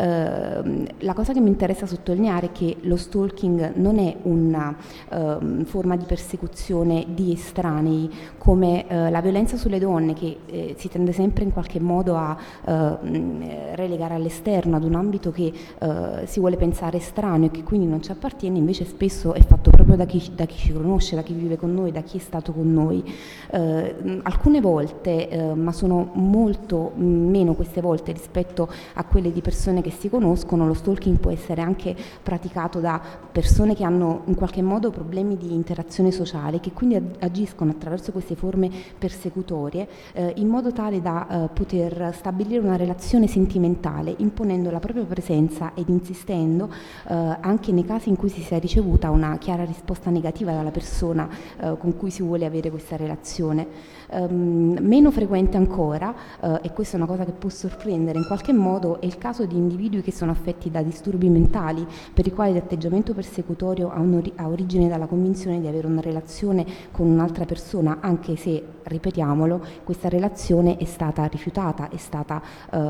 S6: La cosa che mi interessa sottolineare è che lo stalking non è una forma di persecuzione di estranei come la violenza sulle donne, che si tende sempre in qualche modo a relegare all'esterno, ad un ambito che si vuole pensare estraneo e che quindi non ci appartiene. Invece spesso è fatto proprio da chi ci conosce, da chi vive con noi, da chi è stato con noi. Alcune volte, ma sono molto meno queste volte rispetto a quelle di persone che si conoscono, lo stalking può essere anche praticato da persone che hanno in qualche modo problemi di interazione sociale, che quindi agiscono attraverso queste forme persecutorie in modo tale da poter stabilire una relazione sentimentale, imponendo la propria presenza ed insistendo anche nei casi in cui si sia ricevuta una chiara risposta negativa dalla persona con cui si vuole avere questa relazione. Meno frequente ancora, e questa è una cosa che può sorprendere in qualche modo, è il caso di individui che sono affetti da disturbi mentali, per i quali l'atteggiamento persecutorio ha origine dalla convinzione di avere una relazione con un'altra persona, anche se, ripetiamolo, questa relazione è stata rifiutata, è stata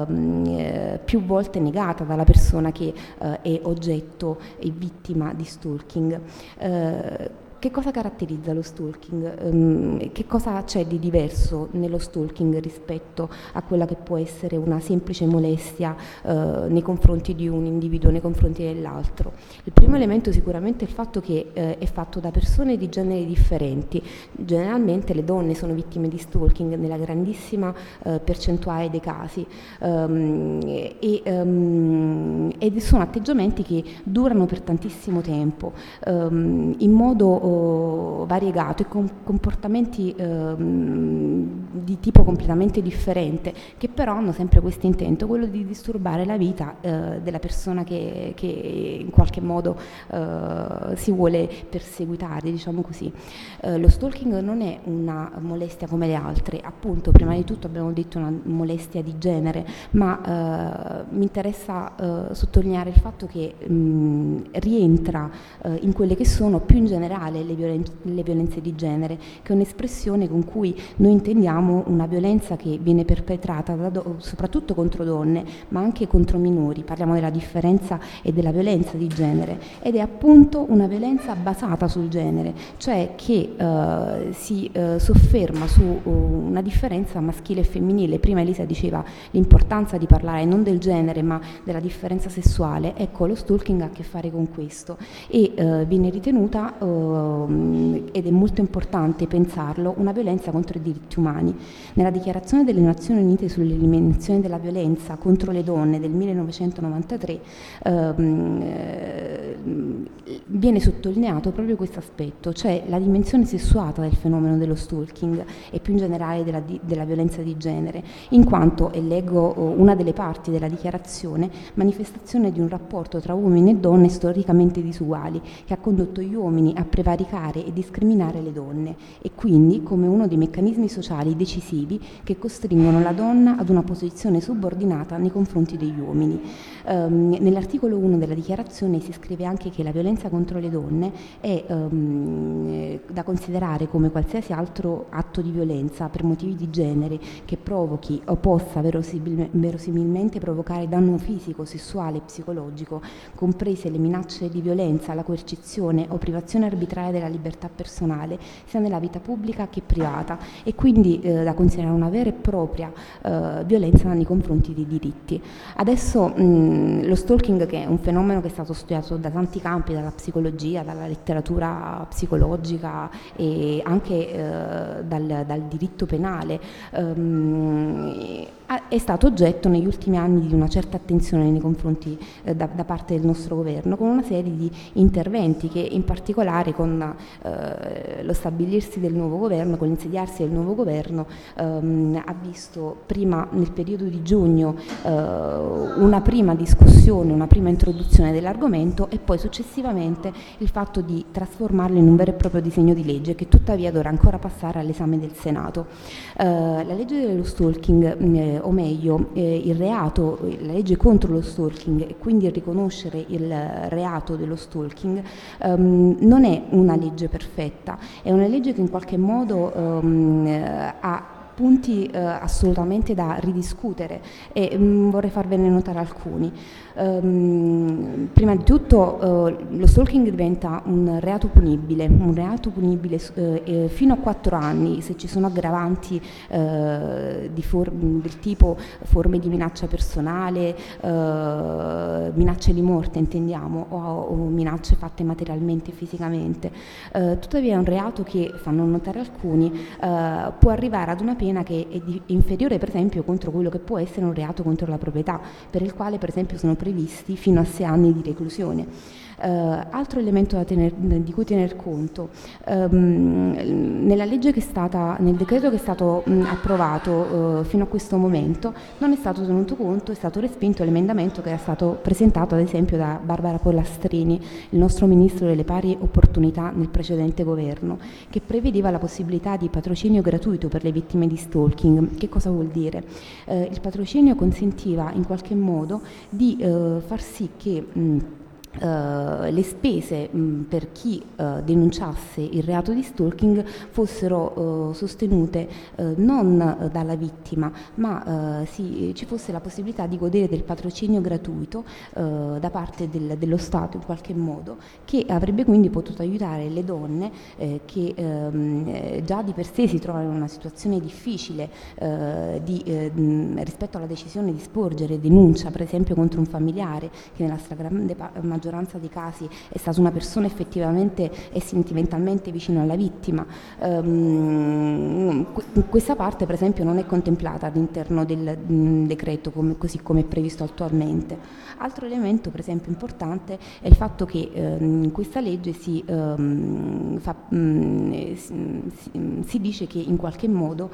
S6: più volte negata dalla persona che è oggetto e vittima di stalking. Che cosa caratterizza lo stalking? Che cosa c'è di diverso nello stalking rispetto a quella che può essere una semplice molestia nei confronti di un individuo, nei confronti dell'altro? Il primo elemento sicuramente è il fatto che è fatto da persone di generi differenti. Generalmente le donne sono vittime di stalking nella grandissima percentuale dei casi ed sono atteggiamenti che durano per tantissimo tempo in modo variegato e con comportamenti di tipo completamente differente, che però hanno sempre questo intento, quello di disturbare la vita della persona che in qualche modo si vuole perseguitare, diciamo così. Lo stalking non è una molestia come le altre, appunto, prima di tutto abbiamo detto una molestia di genere, ma mi interessa sottolineare il fatto che rientra in quelle che sono più in generale le violenze di genere, che è un'espressione con cui noi intendiamo una violenza che viene perpetrata soprattutto contro donne, ma anche contro minori. Parliamo della differenza e della violenza di genere, ed è appunto una violenza basata sul genere, cioè che si sofferma su una differenza maschile e femminile. Prima Elisa diceva l'importanza di parlare non del genere ma della differenza sessuale. Ecco, lo stalking ha a che fare con questo e viene ritenuta ed è molto importante pensarlo, una violenza contro i diritti umani. Nella Dichiarazione delle Nazioni Unite sull'eliminazione della violenza contro le donne del 1993 viene sottolineato proprio questo aspetto, cioè la dimensione sessuata del fenomeno dello stalking e più in generale della violenza di genere, in quanto, e leggo una delle parti della dichiarazione, manifestazione di un rapporto tra uomini e donne storicamente disuguali che ha condotto gli uomini a prevaricare e discriminare le donne, e quindi come uno dei meccanismi sociali decisivi che costringono la donna ad una posizione subordinata nei confronti degli uomini. Nell'articolo 1 della dichiarazione si scrive anche che la violenza contro le donne è da considerare come qualsiasi altro atto di violenza per motivi di genere che provochi o possa verosimilmente provocare danno fisico, sessuale e psicologico, comprese le minacce di violenza, la coercizione o privazione arbitraria della libertà personale, sia nella vita pubblica che privata, e quindi da considerare una vera e propria violenza nei confronti dei diritti. Adesso lo stalking, che è un fenomeno che è stato studiato da tanti campi, dalla psicologia, dalla letteratura psicologica e anche dal diritto penale, è stato oggetto negli ultimi anni di una certa attenzione nei confronti da parte del nostro governo, con una serie di interventi che in particolare con lo stabilirsi del nuovo governo, con l'insediarsi del nuovo governo, ha visto prima nel periodo di giugno una prima discussione, una prima introduzione dell'argomento e poi successivamente il fatto di trasformarlo in un vero e proprio disegno di legge che tuttavia dovrà ancora passare all'esame del Senato. La legge dello stalking, o meglio il reato, la legge contro lo stalking e quindi riconoscere il reato dello stalking non è una legge perfetta, è una legge che in qualche modo ha punti assolutamente da ridiscutere e vorrei farvene notare alcuni. Prima di tutto lo stalking diventa un reato punibile fino a 4 anni se ci sono aggravanti del tipo forme di minaccia personale, minacce di morte intendiamo, o minacce fatte materialmente e fisicamente. Tuttavia è un reato che, fanno notare alcuni, può arrivare ad una pena che è inferiore per esempio contro quello che può essere un reato contro la proprietà, per il quale per esempio sono previsti fino a 6 anni di reclusione. Altro elemento di cui tener conto, nella legge nel decreto che è stato approvato fino a questo momento non è stato tenuto conto, è stato respinto l'emendamento che era stato presentato ad esempio da Barbara Pollastrini, il nostro ministro delle pari opportunità nel precedente governo, che prevedeva la possibilità di patrocinio gratuito per le vittime di stalking. Che cosa vuol dire? Il patrocinio consentiva in qualche modo di far sì che le spese per chi denunciasse il reato di stalking fossero sostenute non dalla vittima, ma ci fosse la possibilità di godere del patrocinio gratuito da parte dello Stato in qualche modo, che avrebbe quindi potuto aiutare le donne che già di per sé si trovano in una situazione difficile rispetto alla decisione di sporgere denuncia per esempio contro un familiare che nella stragrande maggioranza dei casi è stata una persona effettivamente e sentimentalmente vicino alla vittima. Questa parte per esempio non è contemplata all'interno del decreto così come è previsto attualmente. Altro elemento per esempio importante è il fatto che in questa legge si dice che in qualche modo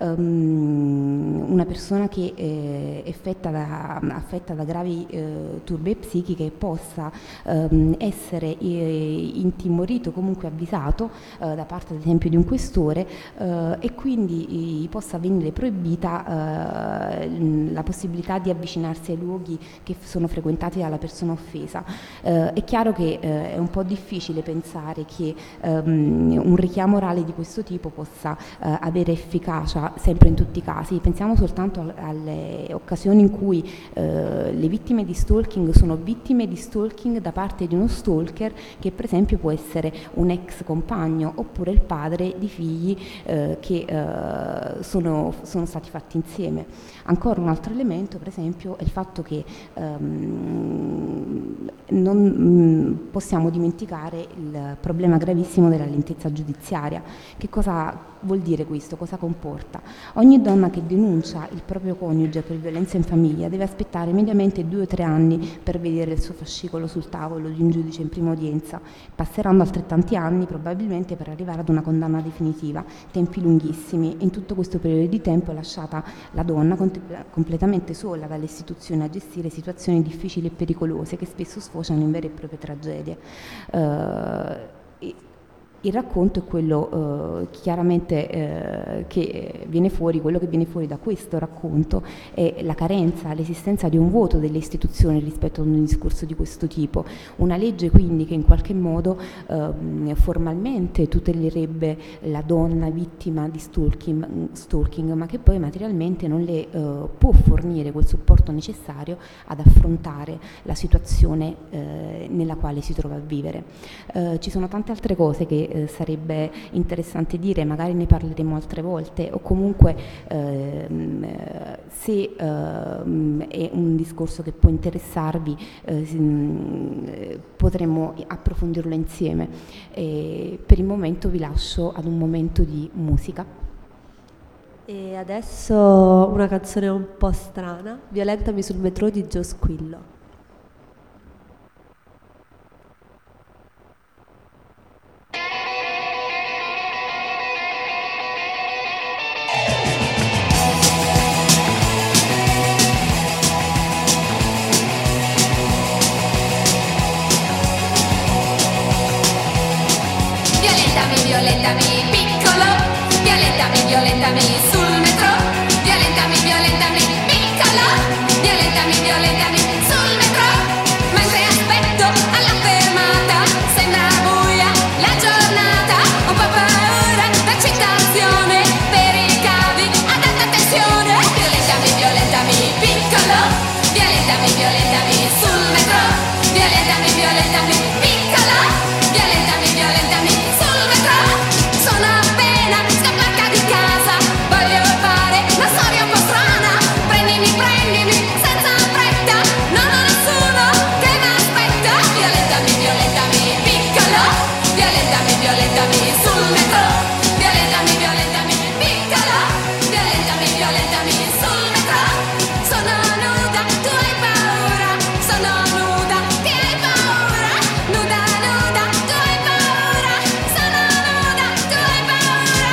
S6: una persona che è affetta da gravi turbe psichiche possa essere intimorito, comunque avvisato da parte ad esempio di un questore e quindi possa venire proibita la possibilità di avvicinarsi ai luoghi che sono frequentati dalla persona offesa. È chiaro che è un po' difficile pensare che un richiamo orale di questo tipo possa avere efficacia sempre in tutti i casi. Pensiamo soltanto alle occasioni in cui le vittime di stalking sono vittime di stalking da parte di uno stalker che per esempio può essere un ex compagno oppure il padre di figli che sono stati fatti insieme. Ancora un altro elemento per esempio è il fatto che non possiamo dimenticare il problema gravissimo della lentezza giudiziaria. Che cosa vuol dire questo? Cosa comporta? Ogni donna che denuncia il proprio coniuge per violenza in famiglia deve aspettare mediamente 2 o 3 anni per vedere il suo fascicolo sul tavolo di un giudice in prima udienza. Passeranno altrettanti anni probabilmente per arrivare ad una condanna definitiva, tempi lunghissimi. In tutto questo periodo di tempo è lasciata la donna completamente sola dalle istituzioni a gestire situazioni difficili e pericolose che spesso sfociano in vere e proprie tragedie. Il racconto è quello chiaramente che viene fuori, quello che viene fuori da questo racconto è la carenza, l'esistenza di un vuoto delle istituzioni rispetto ad un discorso di questo tipo. Una legge quindi che in qualche modo formalmente tutelerebbe la donna vittima di stalking, ma che poi materialmente non le può fornire quel supporto necessario ad affrontare la situazione nella quale si trova a vivere. Ci sono tante altre cose che sarebbe interessante dire, magari ne parleremo altre volte, o comunque se è un discorso che può interessarvi potremmo approfondirlo insieme. Per il momento vi lascio ad un momento di musica.
S1: E adesso una canzone un po' strana, Violentami sul metro di Gio Squillo.
S3: Violentami piccolo, violentami sul metro, violentami piccolo, violentami sul metro, mentre aspetto alla fermata, sembra buia la giornata, ho un po' paura d'eccitazione, per i cavi ad alta tensione, violentami piccolo, violentami sul metro, violentami piccolo, violentami sul metro. Sono appena scappata di casa, voglio fare una storia un po' strana. Prendimi senza fretta, non ho nessuno che mi aspetta. Violentami piccolo, violentami sul metro, violentami piccolo, violentami sul metro. Sono nuda, tu hai paura, sono nuda, ti hai paura, nuda, tu hai paura, sono nuda, tu hai paura.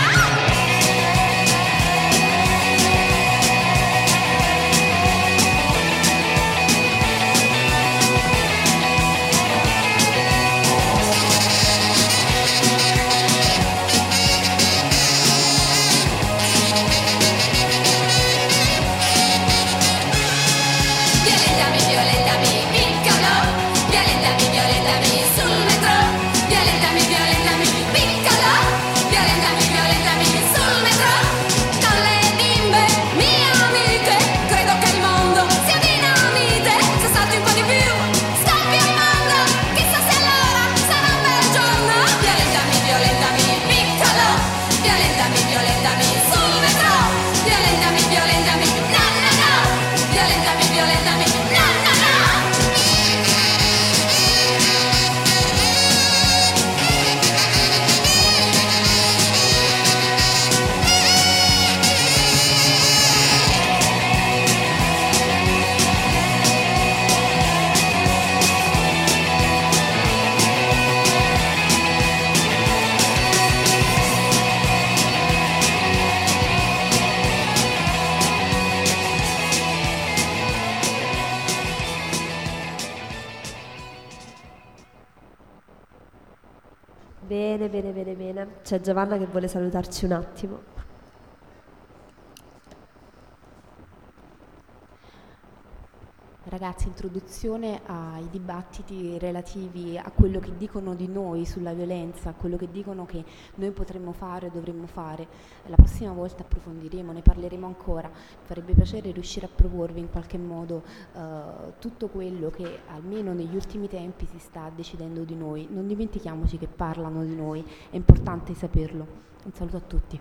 S3: Violentami piccolo, violentami sul metro, violentami piccolo, violentami sul metro. Con le bimbe mie amiche, credo che il mondo sia dinamite. Se salti un po' di più, scoppia il mondo, chissà se allora sarà un bel giorno. Violentami piccolo, violentami sul metro, violentami no, violentami no.
S1: Bene. C'è Giovanna che vuole salutarci un attimo.
S6: Ragazzi, introduzione ai dibattiti relativi a quello che dicono di noi sulla violenza, a quello che dicono che noi potremmo fare o dovremmo fare. La prossima volta approfondiremo, ne parleremo ancora. Mi farebbe piacere riuscire a proporvi in qualche modo tutto quello che almeno negli ultimi tempi si sta decidendo di noi. Non dimentichiamoci che parlano di noi, è importante saperlo. Un saluto a tutti.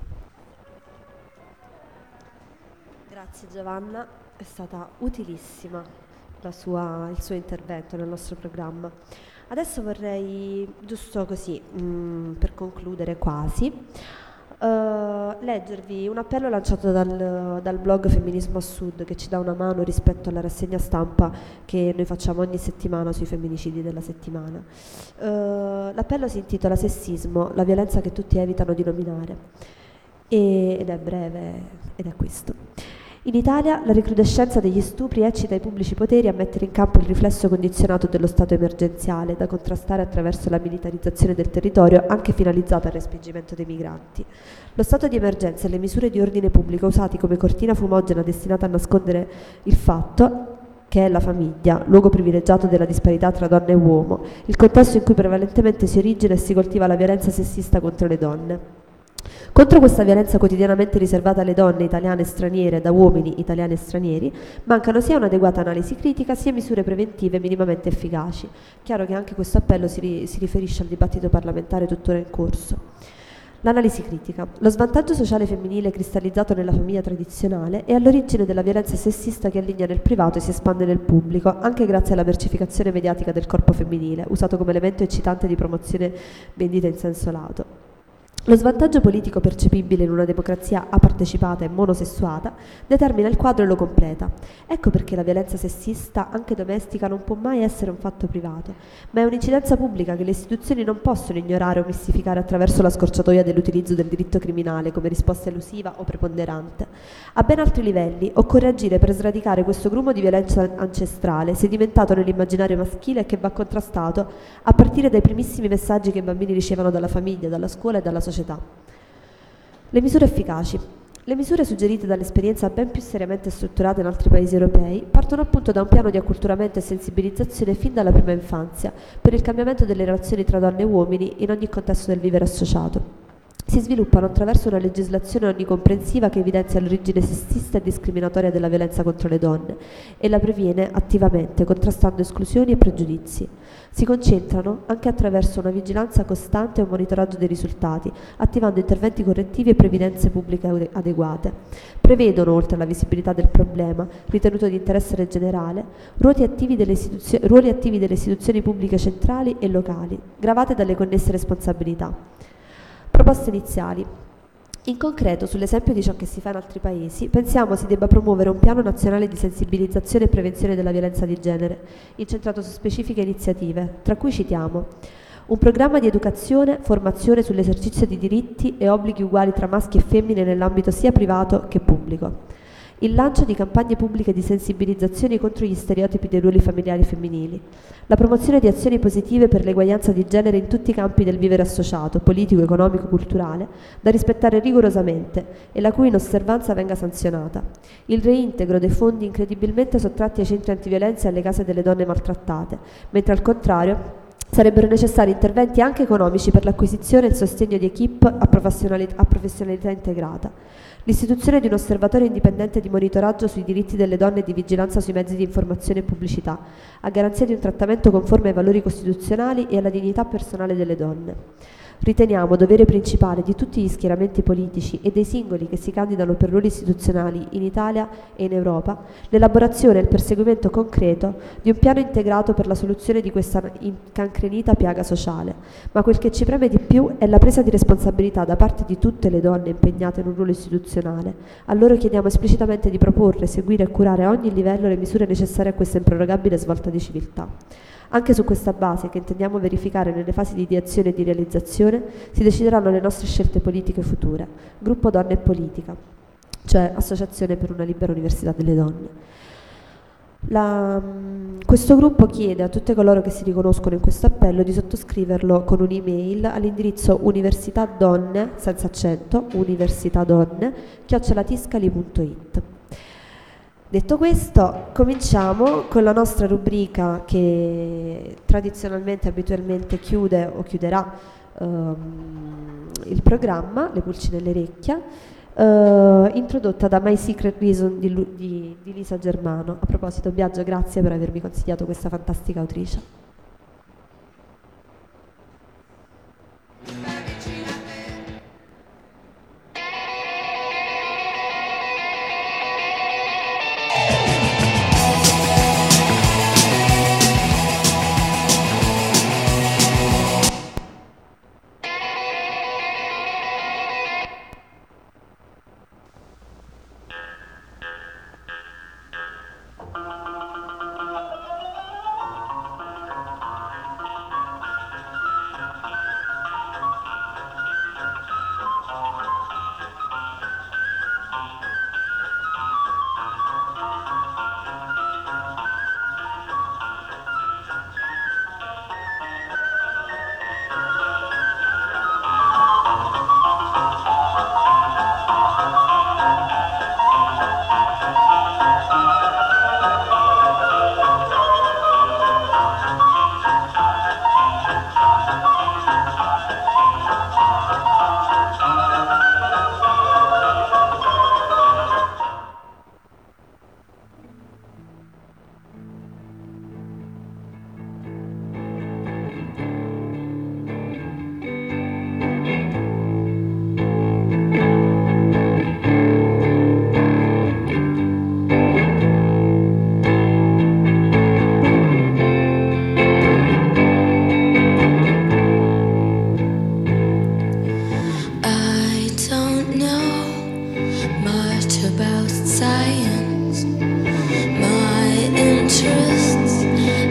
S1: Grazie Giovanna, è stata utilissima il suo intervento nel nostro programma. Adesso vorrei, giusto così, per concludere quasi, leggervi un appello lanciato dal blog Femminismo a Sud, che ci dà una mano rispetto alla rassegna stampa che noi facciamo ogni settimana sui femminicidi della settimana. L'appello si intitola Sessismo, la violenza che tutti evitano di nominare, ed è breve ed è questo. In Italia la recrudescenza degli stupri eccita i pubblici poteri a mettere in campo il riflesso condizionato dello stato emergenziale, da contrastare attraverso la militarizzazione del territorio, anche finalizzata al respingimento dei migranti. Lo stato di emergenza e le misure di ordine pubblico usati come cortina fumogena destinata a nascondere il fatto che è la famiglia, luogo privilegiato della disparità tra donna e uomo, il contesto in cui prevalentemente si origina e si coltiva la violenza sessista contro le donne. Contro questa violenza quotidianamente riservata alle donne italiane e straniere da uomini italiani e stranieri mancano sia un'adeguata analisi critica sia misure preventive minimamente efficaci. Chiaro che anche questo appello si riferisce al dibattito parlamentare tuttora in corso. L'analisi critica. Lo svantaggio sociale femminile cristallizzato nella famiglia tradizionale è all'origine della violenza sessista che allinea nel privato e si espande nel pubblico, anche grazie alla mercificazione mediatica del corpo femminile, usato come elemento eccitante di promozione vendita in senso lato. Lo svantaggio politico percepibile in una democrazia apartecipata e monosessuata determina il quadro e lo completa. Ecco perché la violenza sessista, anche domestica, non può mai essere un fatto privato, ma è un'incidenza pubblica che le istituzioni non possono ignorare o mistificare attraverso la scorciatoia dell'utilizzo del diritto criminale come risposta elusiva o preponderante. A ben altri livelli occorre agire per sradicare questo grumo di violenza ancestrale, sedimentato nell'immaginario maschile e che va contrastato a partire dai primissimi messaggi che i bambini ricevono dalla famiglia, dalla scuola e dalla società. Le misure efficaci. Le misure suggerite dall'esperienza ben più seriamente strutturata in altri paesi europei partono appunto da un piano di acculturamento e sensibilizzazione fin dalla prima infanzia per il cambiamento delle relazioni tra donne e uomini in ogni contesto del vivere associato. Si sviluppano attraverso una legislazione onnicomprensiva che evidenzia l'origine sessista e discriminatoria della violenza contro le donne e la previene attivamente, contrastando esclusioni e pregiudizi. Si concentrano anche attraverso una vigilanza costante e un monitoraggio dei risultati, attivando interventi correttivi e previdenze pubbliche adeguate. Prevedono, oltre alla visibilità del problema, ritenuto di interesse generale, ruoli attivi delle istituzioni pubbliche centrali e locali, gravate dalle connesse responsabilità. Proposte iniziali. In concreto, sull'esempio di ciò che si fa in altri paesi, pensiamo si debba promuovere un piano nazionale di sensibilizzazione e prevenzione della violenza di genere, incentrato su specifiche iniziative, tra cui citiamo un programma di educazione, formazione sull'esercizio di diritti e obblighi uguali tra maschi e femmine nell'ambito sia privato che pubblico. Il lancio di campagne pubbliche di sensibilizzazione contro gli stereotipi dei ruoli familiari femminili. La promozione di azioni positive per l'eguaglianza di genere in tutti i campi del vivere associato, politico, economico, culturale, da rispettare rigorosamente e la cui inosservanza venga sanzionata. Il reintegro dei fondi incredibilmente sottratti ai centri antiviolenza e alle case delle donne maltrattate, mentre al contrario sarebbero necessari interventi anche economici per l'acquisizione e il sostegno di equip a professionalità integrata. L'istituzione di un osservatorio indipendente di monitoraggio sui diritti delle donne e di vigilanza sui mezzi di informazione e pubblicità, a garanzia di un trattamento conforme ai valori costituzionali e alla dignità personale delle donne. Riteniamo dovere principale di tutti gli schieramenti politici e dei singoli che si candidano per ruoli istituzionali in Italia e in Europa l'elaborazione e il perseguimento concreto di un piano integrato per la soluzione di questa incancrenita piaga sociale, ma quel che ci preme di più è la presa di responsabilità da parte di tutte le donne impegnate in un ruolo istituzionale. A loro chiediamo esplicitamente di proporre, seguire e curare a ogni livello le misure necessarie a questa improrogabile svolta di civiltà. Anche su questa base, che intendiamo verificare nelle fasi di ideazione e di realizzazione, si decideranno le nostre scelte politiche future. Gruppo Donne e Politica, cioè Associazione per una libera università delle donne. Questo gruppo chiede a tutte coloro che si riconoscono in questo appello di sottoscriverlo con un'email all'indirizzo universitadonne, senza accento, universitadonne@tiscali.it. Detto questo, cominciamo con la nostra rubrica che tradizionalmente, abitualmente chiude o chiuderà il programma, Le pulci nell'orecchia, introdotta da My Secret Reason di Lisa Germano. A proposito, Biagio, grazie per avermi consigliato questa fantastica autrice.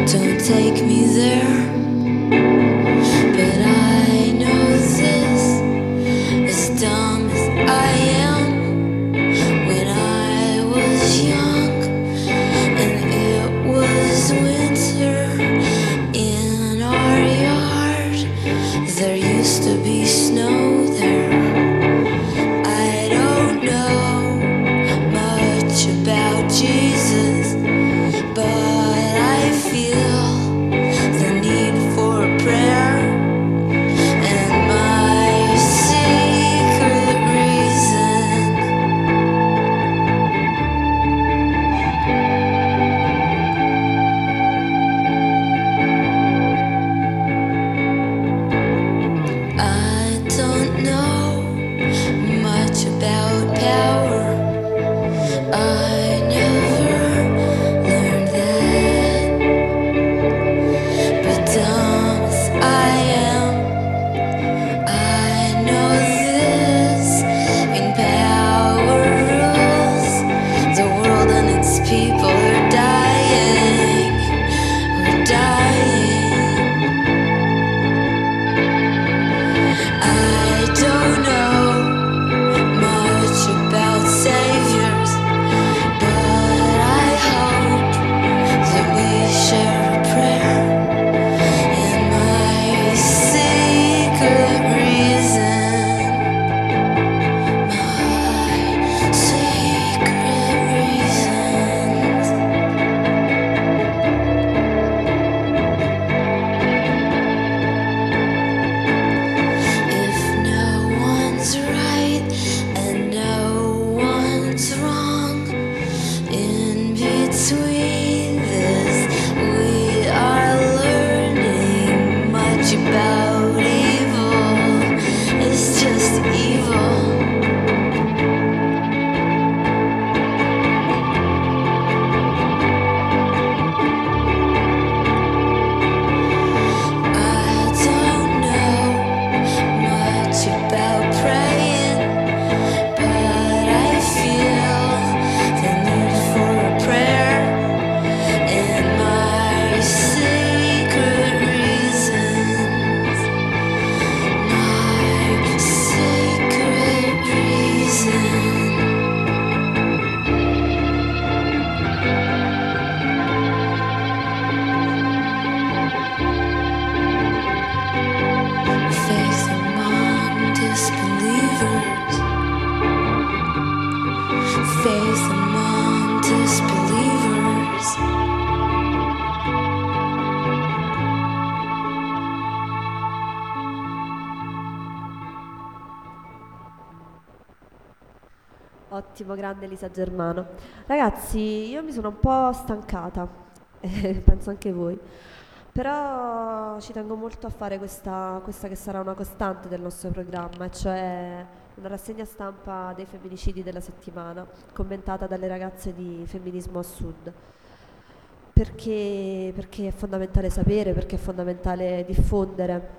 S7: Don't take me there, but I know this, as dumb as I am. When I was young and it was winter in our yard, there used to be snow there. I don't know much about Jesus, but I feel the need for prayer and my secret reason. I don't know much about power. I never learned that. But dumb as I am, I know this. In power rules the world and its people are dying. We're dying. I don't know much about saviors, but I hope that we share a prayer and my secret reason. My secret reasons. If no one's right and no one's wrong, in between this we are learning much about evil. It's just evil. I don't know much about praying, but I feel the need for a prayer and my secret reasons. My secret reasons. Faith among disbelievers. Faith among disbelievers.
S1: Ottimo, grande Elisa Germano. Ragazzi, io mi sono un po' stancata, penso anche voi, però ci tengo molto a fare questa che sarà una costante del nostro programma, e cioè una rassegna stampa dei femminicidi della settimana, commentata dalle ragazze di Femminismo a Sud. Perché è fondamentale sapere, perché è fondamentale diffondere,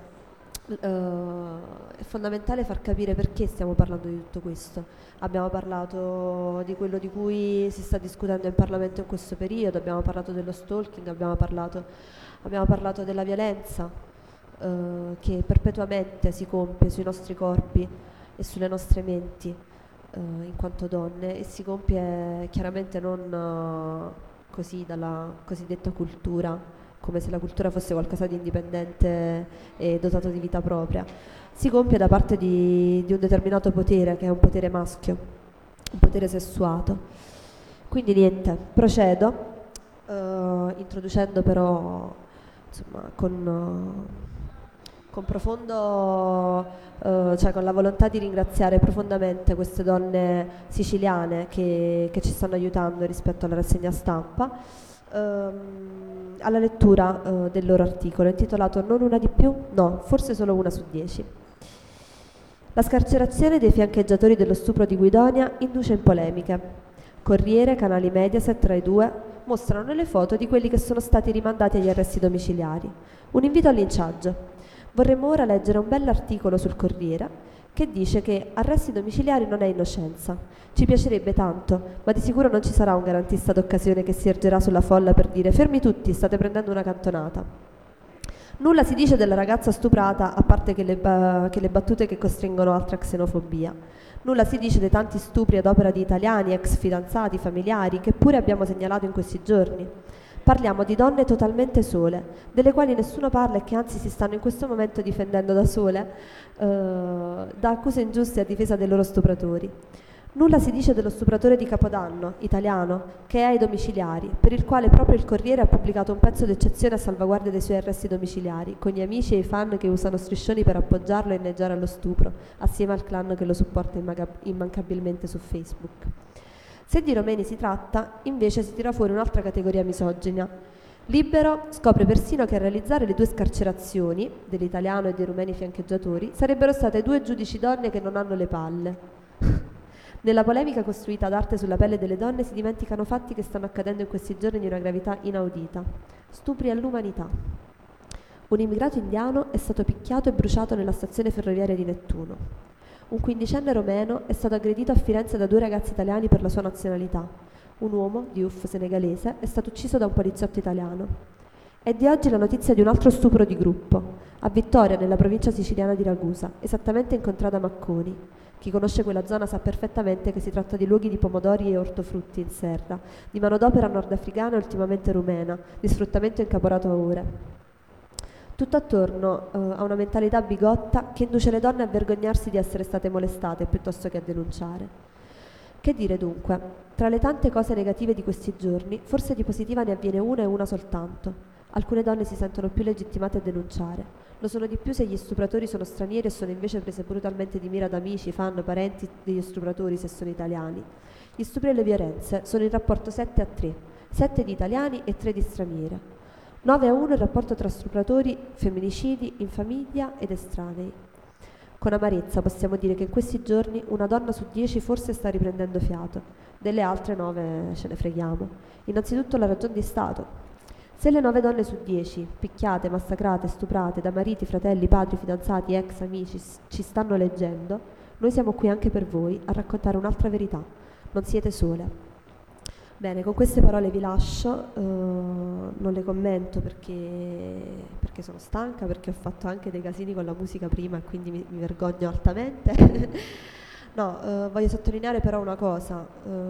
S1: è fondamentale far capire perché stiamo parlando di tutto questo. Abbiamo parlato di quello di cui si sta discutendo in Parlamento in questo periodo, abbiamo parlato dello stalking, abbiamo parlato della violenza che perpetuamente si compie sui nostri corpi e sulle nostre menti in quanto donne, e si compie chiaramente non così dalla cosiddetta cultura, come se la cultura fosse qualcosa di indipendente e dotato di vita propria. Si compie da parte di un determinato potere, che è un potere maschio, un potere sessuato. Quindi niente, procedo, introducendo però insomma con profondo, cioè con la volontà di ringraziare profondamente queste donne siciliane che ci stanno aiutando rispetto alla rassegna stampa, alla lettura del loro articolo intitolato "Non una di più? No, forse solo una su 10". La scarcerazione dei fiancheggiatori dello stupro di Guidonia induce in polemiche. Corriere, canali Mediaset, Rai 2 mostrano le foto di quelli che sono stati rimandati agli arresti domiciliari. Un invito al linciaggio. Vorremmo ora leggere un bell'articolo sul Corriere che dice che arresti domiciliari non è innocenza. Ci piacerebbe tanto, ma di sicuro non ci sarà un garantista d'occasione che si ergerà sulla folla per dire fermi tutti, state prendendo una cantonata. Nulla si dice della ragazza stuprata, a parte che le battute che costringono altra xenofobia. Nulla si dice dei tanti stupri ad opera di italiani, ex fidanzati, familiari, che pure abbiamo segnalato in questi giorni. Parliamo di donne totalmente sole, delle quali nessuno parla e che anzi si stanno in questo momento difendendo da sole da accuse ingiuste a difesa dei loro stupratori. Nulla si dice dello stupratore di Capodanno, italiano, che è ai domiciliari, per il quale proprio il Corriere ha pubblicato un pezzo d'eccezione a salvaguardia dei suoi arresti domiciliari, con gli amici e i fan che usano striscioni per appoggiarlo e inneggiare allo stupro, assieme al clan che lo supporta immancabilmente su Facebook. Se di romeni si tratta, invece si tira fuori un'altra categoria misogina. Libero scopre persino che a realizzare le 2 scarcerazioni, dell'italiano e dei rumeni fiancheggiatori, sarebbero state 2 giudici donne che non hanno le palle. Nella polemica costruita ad arte sulla pelle delle donne si dimenticano fatti che stanno accadendo in questi giorni di una gravità inaudita. Stupri all'umanità. Un immigrato indiano è stato picchiato e bruciato nella stazione ferroviaria di Nettuno. Un 15enne romeno è stato aggredito a Firenze da 2 ragazzi italiani per la sua nazionalità. Un uomo, di Uf senegalese, è stato ucciso da un poliziotto italiano. È di oggi la notizia di un altro stupro di gruppo, a Vittoria, nella provincia siciliana di Ragusa, esattamente in contrada Macconi. Chi conosce quella zona sa perfettamente che si tratta di luoghi di pomodori e ortofrutti in serra, di manodopera nordafricana e ultimamente rumena, di sfruttamento incaporato a ore. Tutto attorno a una mentalità bigotta che induce le donne a vergognarsi di essere state molestate piuttosto che a denunciare. Che dire dunque? Tra le tante cose negative di questi giorni, forse di positiva ne avviene una e una soltanto. Alcune donne si sentono più legittimate a denunciare. Lo sono di più se gli stupratori sono stranieri e sono invece prese brutalmente di mira da amici, fan, parenti degli stupratori se sono italiani. Gli stupri e le violenze sono in rapporto 7-3, 7 di italiani e 3 di straniere. 9-1 il rapporto tra stupratori, femminicidi, in famiglia ed estranei. Con amarezza possiamo dire che in questi giorni una donna su 10 forse sta riprendendo fiato, delle altre 9 ce ne freghiamo. Innanzitutto la ragion di Stato. Se le 9 donne su 10, picchiate, massacrate, stuprate da mariti, fratelli, padri, fidanzati, ex, amici, ci stanno leggendo, noi siamo qui anche per voi a raccontare un'altra verità. Non siete sole. Bene, con queste parole vi lascio, non le commento perché sono stanca, perché ho fatto anche dei casini con la musica prima e quindi mi vergogno altamente. No, voglio sottolineare però una cosa.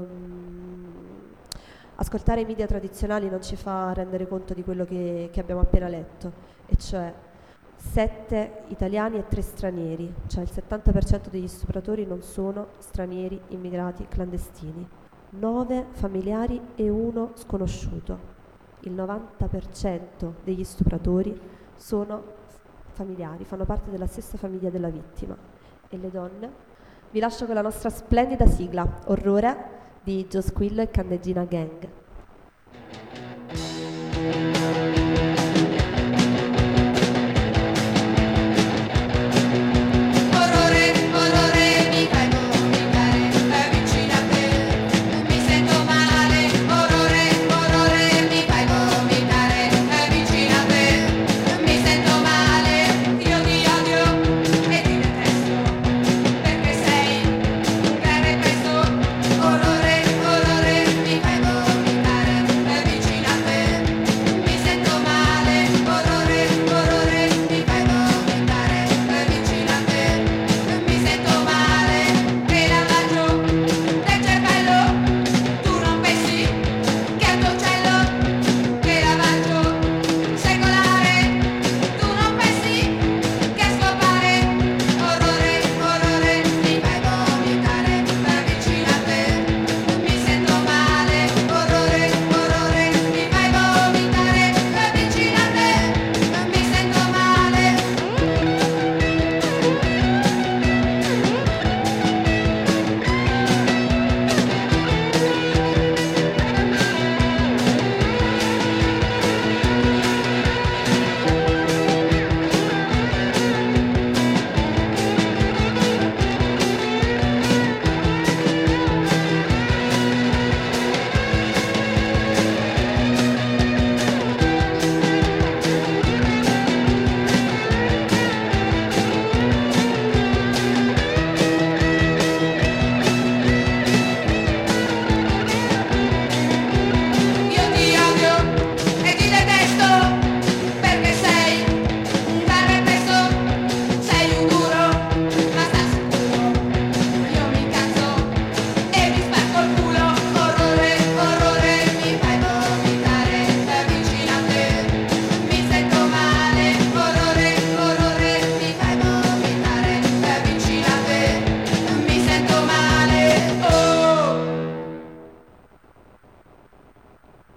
S1: Ascoltare i media tradizionali non ci fa rendere conto di quello che abbiamo appena letto, e cioè 7 italiani e 3 stranieri, cioè il 70% degli stupratori non sono stranieri, immigrati, clandestini. 9 familiari e 1 sconosciuto. Il 90% degli stupratori sono familiari, fanno parte della stessa famiglia della vittima. E le donne? Vi lascio con la nostra splendida sigla, Orrore, di Joe Squillo e Candeggina Gang.